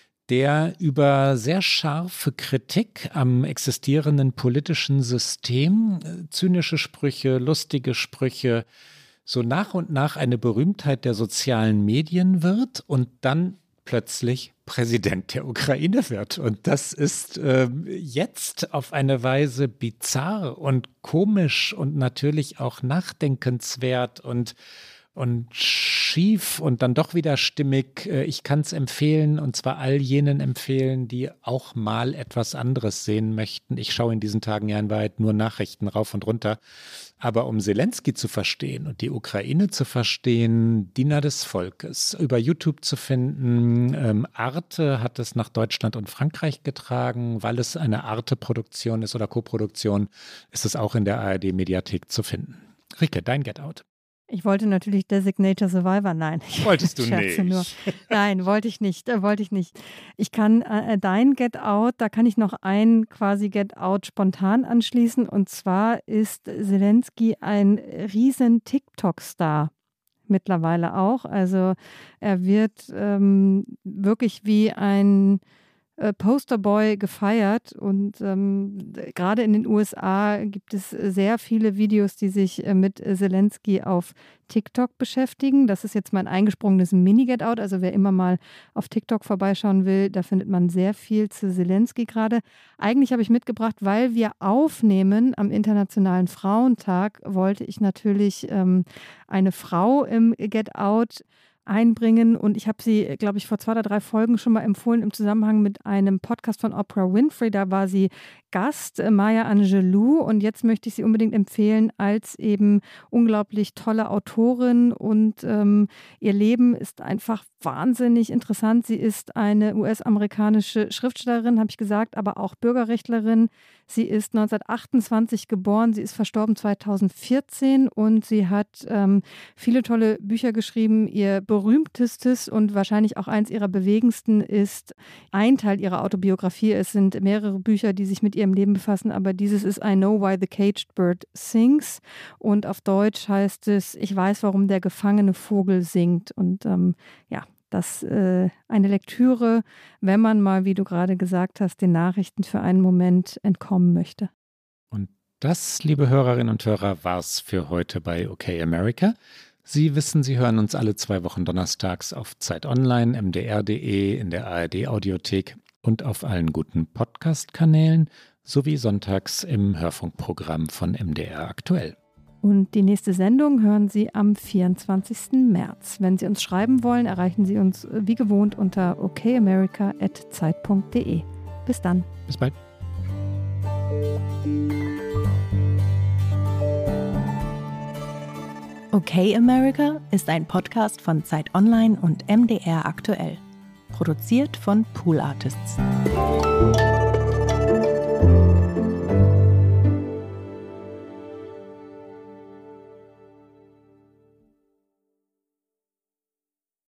der über sehr scharfe Kritik am existierenden politischen System, zynische Sprüche, lustige Sprüche, so nach und nach eine Berühmtheit der sozialen Medien wird und dann plötzlich Präsident der Ukraine wird. Und das ist äh, jetzt auf eine Weise bizarr und komisch und natürlich auch nachdenkenswert und und schief und dann doch wieder stimmig. Ich kann es empfehlen, und zwar all jenen empfehlen, die auch mal etwas anderes sehen möchten. Ich schaue in diesen Tagen ja in Wahrheit nur Nachrichten rauf und runter. Aber um Zelensky zu verstehen und die Ukraine zu verstehen, Diener des Volkes, über YouTube zu finden. Ähm, Arte hat es nach Deutschland und Frankreich getragen. Weil es eine Arte-Produktion ist oder Koproduktion, ist es auch in der A R D-Mediathek zu finden. Rike, dein Get Out. Ich wollte natürlich Designated Survivor, nein. Ich Wolltest du scherze nicht? Nur. Nein, wollte ich nicht, äh, wollte ich nicht. Ich kann äh, dein Get Out, da kann ich noch ein quasi Get Out spontan anschließen, und zwar ist Zelensky ein riesen TikTok-Star. Mittlerweile auch. Also er wird ähm, wirklich wie ein äh, Posterboy gefeiert, und ähm, gerade in den U S A gibt es sehr viele Videos, die sich äh, mit Zelensky auf TikTok beschäftigen. Das ist jetzt mein eingesprungenes Mini-Get-Out. Also wer immer mal auf TikTok vorbeischauen will, da findet man sehr viel zu Zelensky gerade. Eigentlich habe ich mitgebracht, weil wir aufnehmen am Internationalen Frauentag, wollte ich natürlich ähm, eine Frau im Get-Out einbringen, und ich habe sie, glaube ich, vor zwei oder drei Folgen schon mal empfohlen im Zusammenhang mit einem Podcast von Oprah Winfrey. Da war sie Gast, Maya Angelou, und jetzt möchte ich sie unbedingt empfehlen als eben unglaublich tolle Autorin, und ähm, ihr Leben ist einfach wahnsinnig interessant. Sie ist eine U S-amerikanische Schriftstellerin, habe ich gesagt, aber auch Bürgerrechtlerin. Sie ist neunzehnhundertachtundzwanzig geboren, sie ist verstorben zweitausendvierzehn, und sie hat ähm, viele tolle Bücher geschrieben. Ihr berühmtestes und wahrscheinlich auch eins ihrer bewegendsten ist ein Teil ihrer Autobiografie. Es sind mehrere Bücher, die sich mit ihrem Leben befassen, aber dieses ist I Know Why the Caged Bird Sings, und auf Deutsch heißt es Ich weiß, warum der gefangene Vogel singt. Und ähm, ja, das äh, eine Lektüre, wenn man mal, wie du gerade gesagt hast, den Nachrichten für einen Moment entkommen möchte. Und das, liebe Hörerinnen und Hörer, war's für heute bei OK America. Sie wissen, Sie hören uns alle zwei Wochen donnerstags auf Zeit Online, M D R punkt de, in der A R D-Audiothek und auf allen guten Podcast-Kanälen sowie sonntags im Hörfunkprogramm von M D R aktuell. Und die nächste Sendung hören Sie am vierundzwanzigsten März. Wenn Sie uns schreiben wollen, erreichen Sie uns wie gewohnt unter okamerica at zeit punkt de. Bis dann. Bis bald. OK America ist ein Podcast von Zeit Online und M D R aktuell. Produziert von Pool Artists.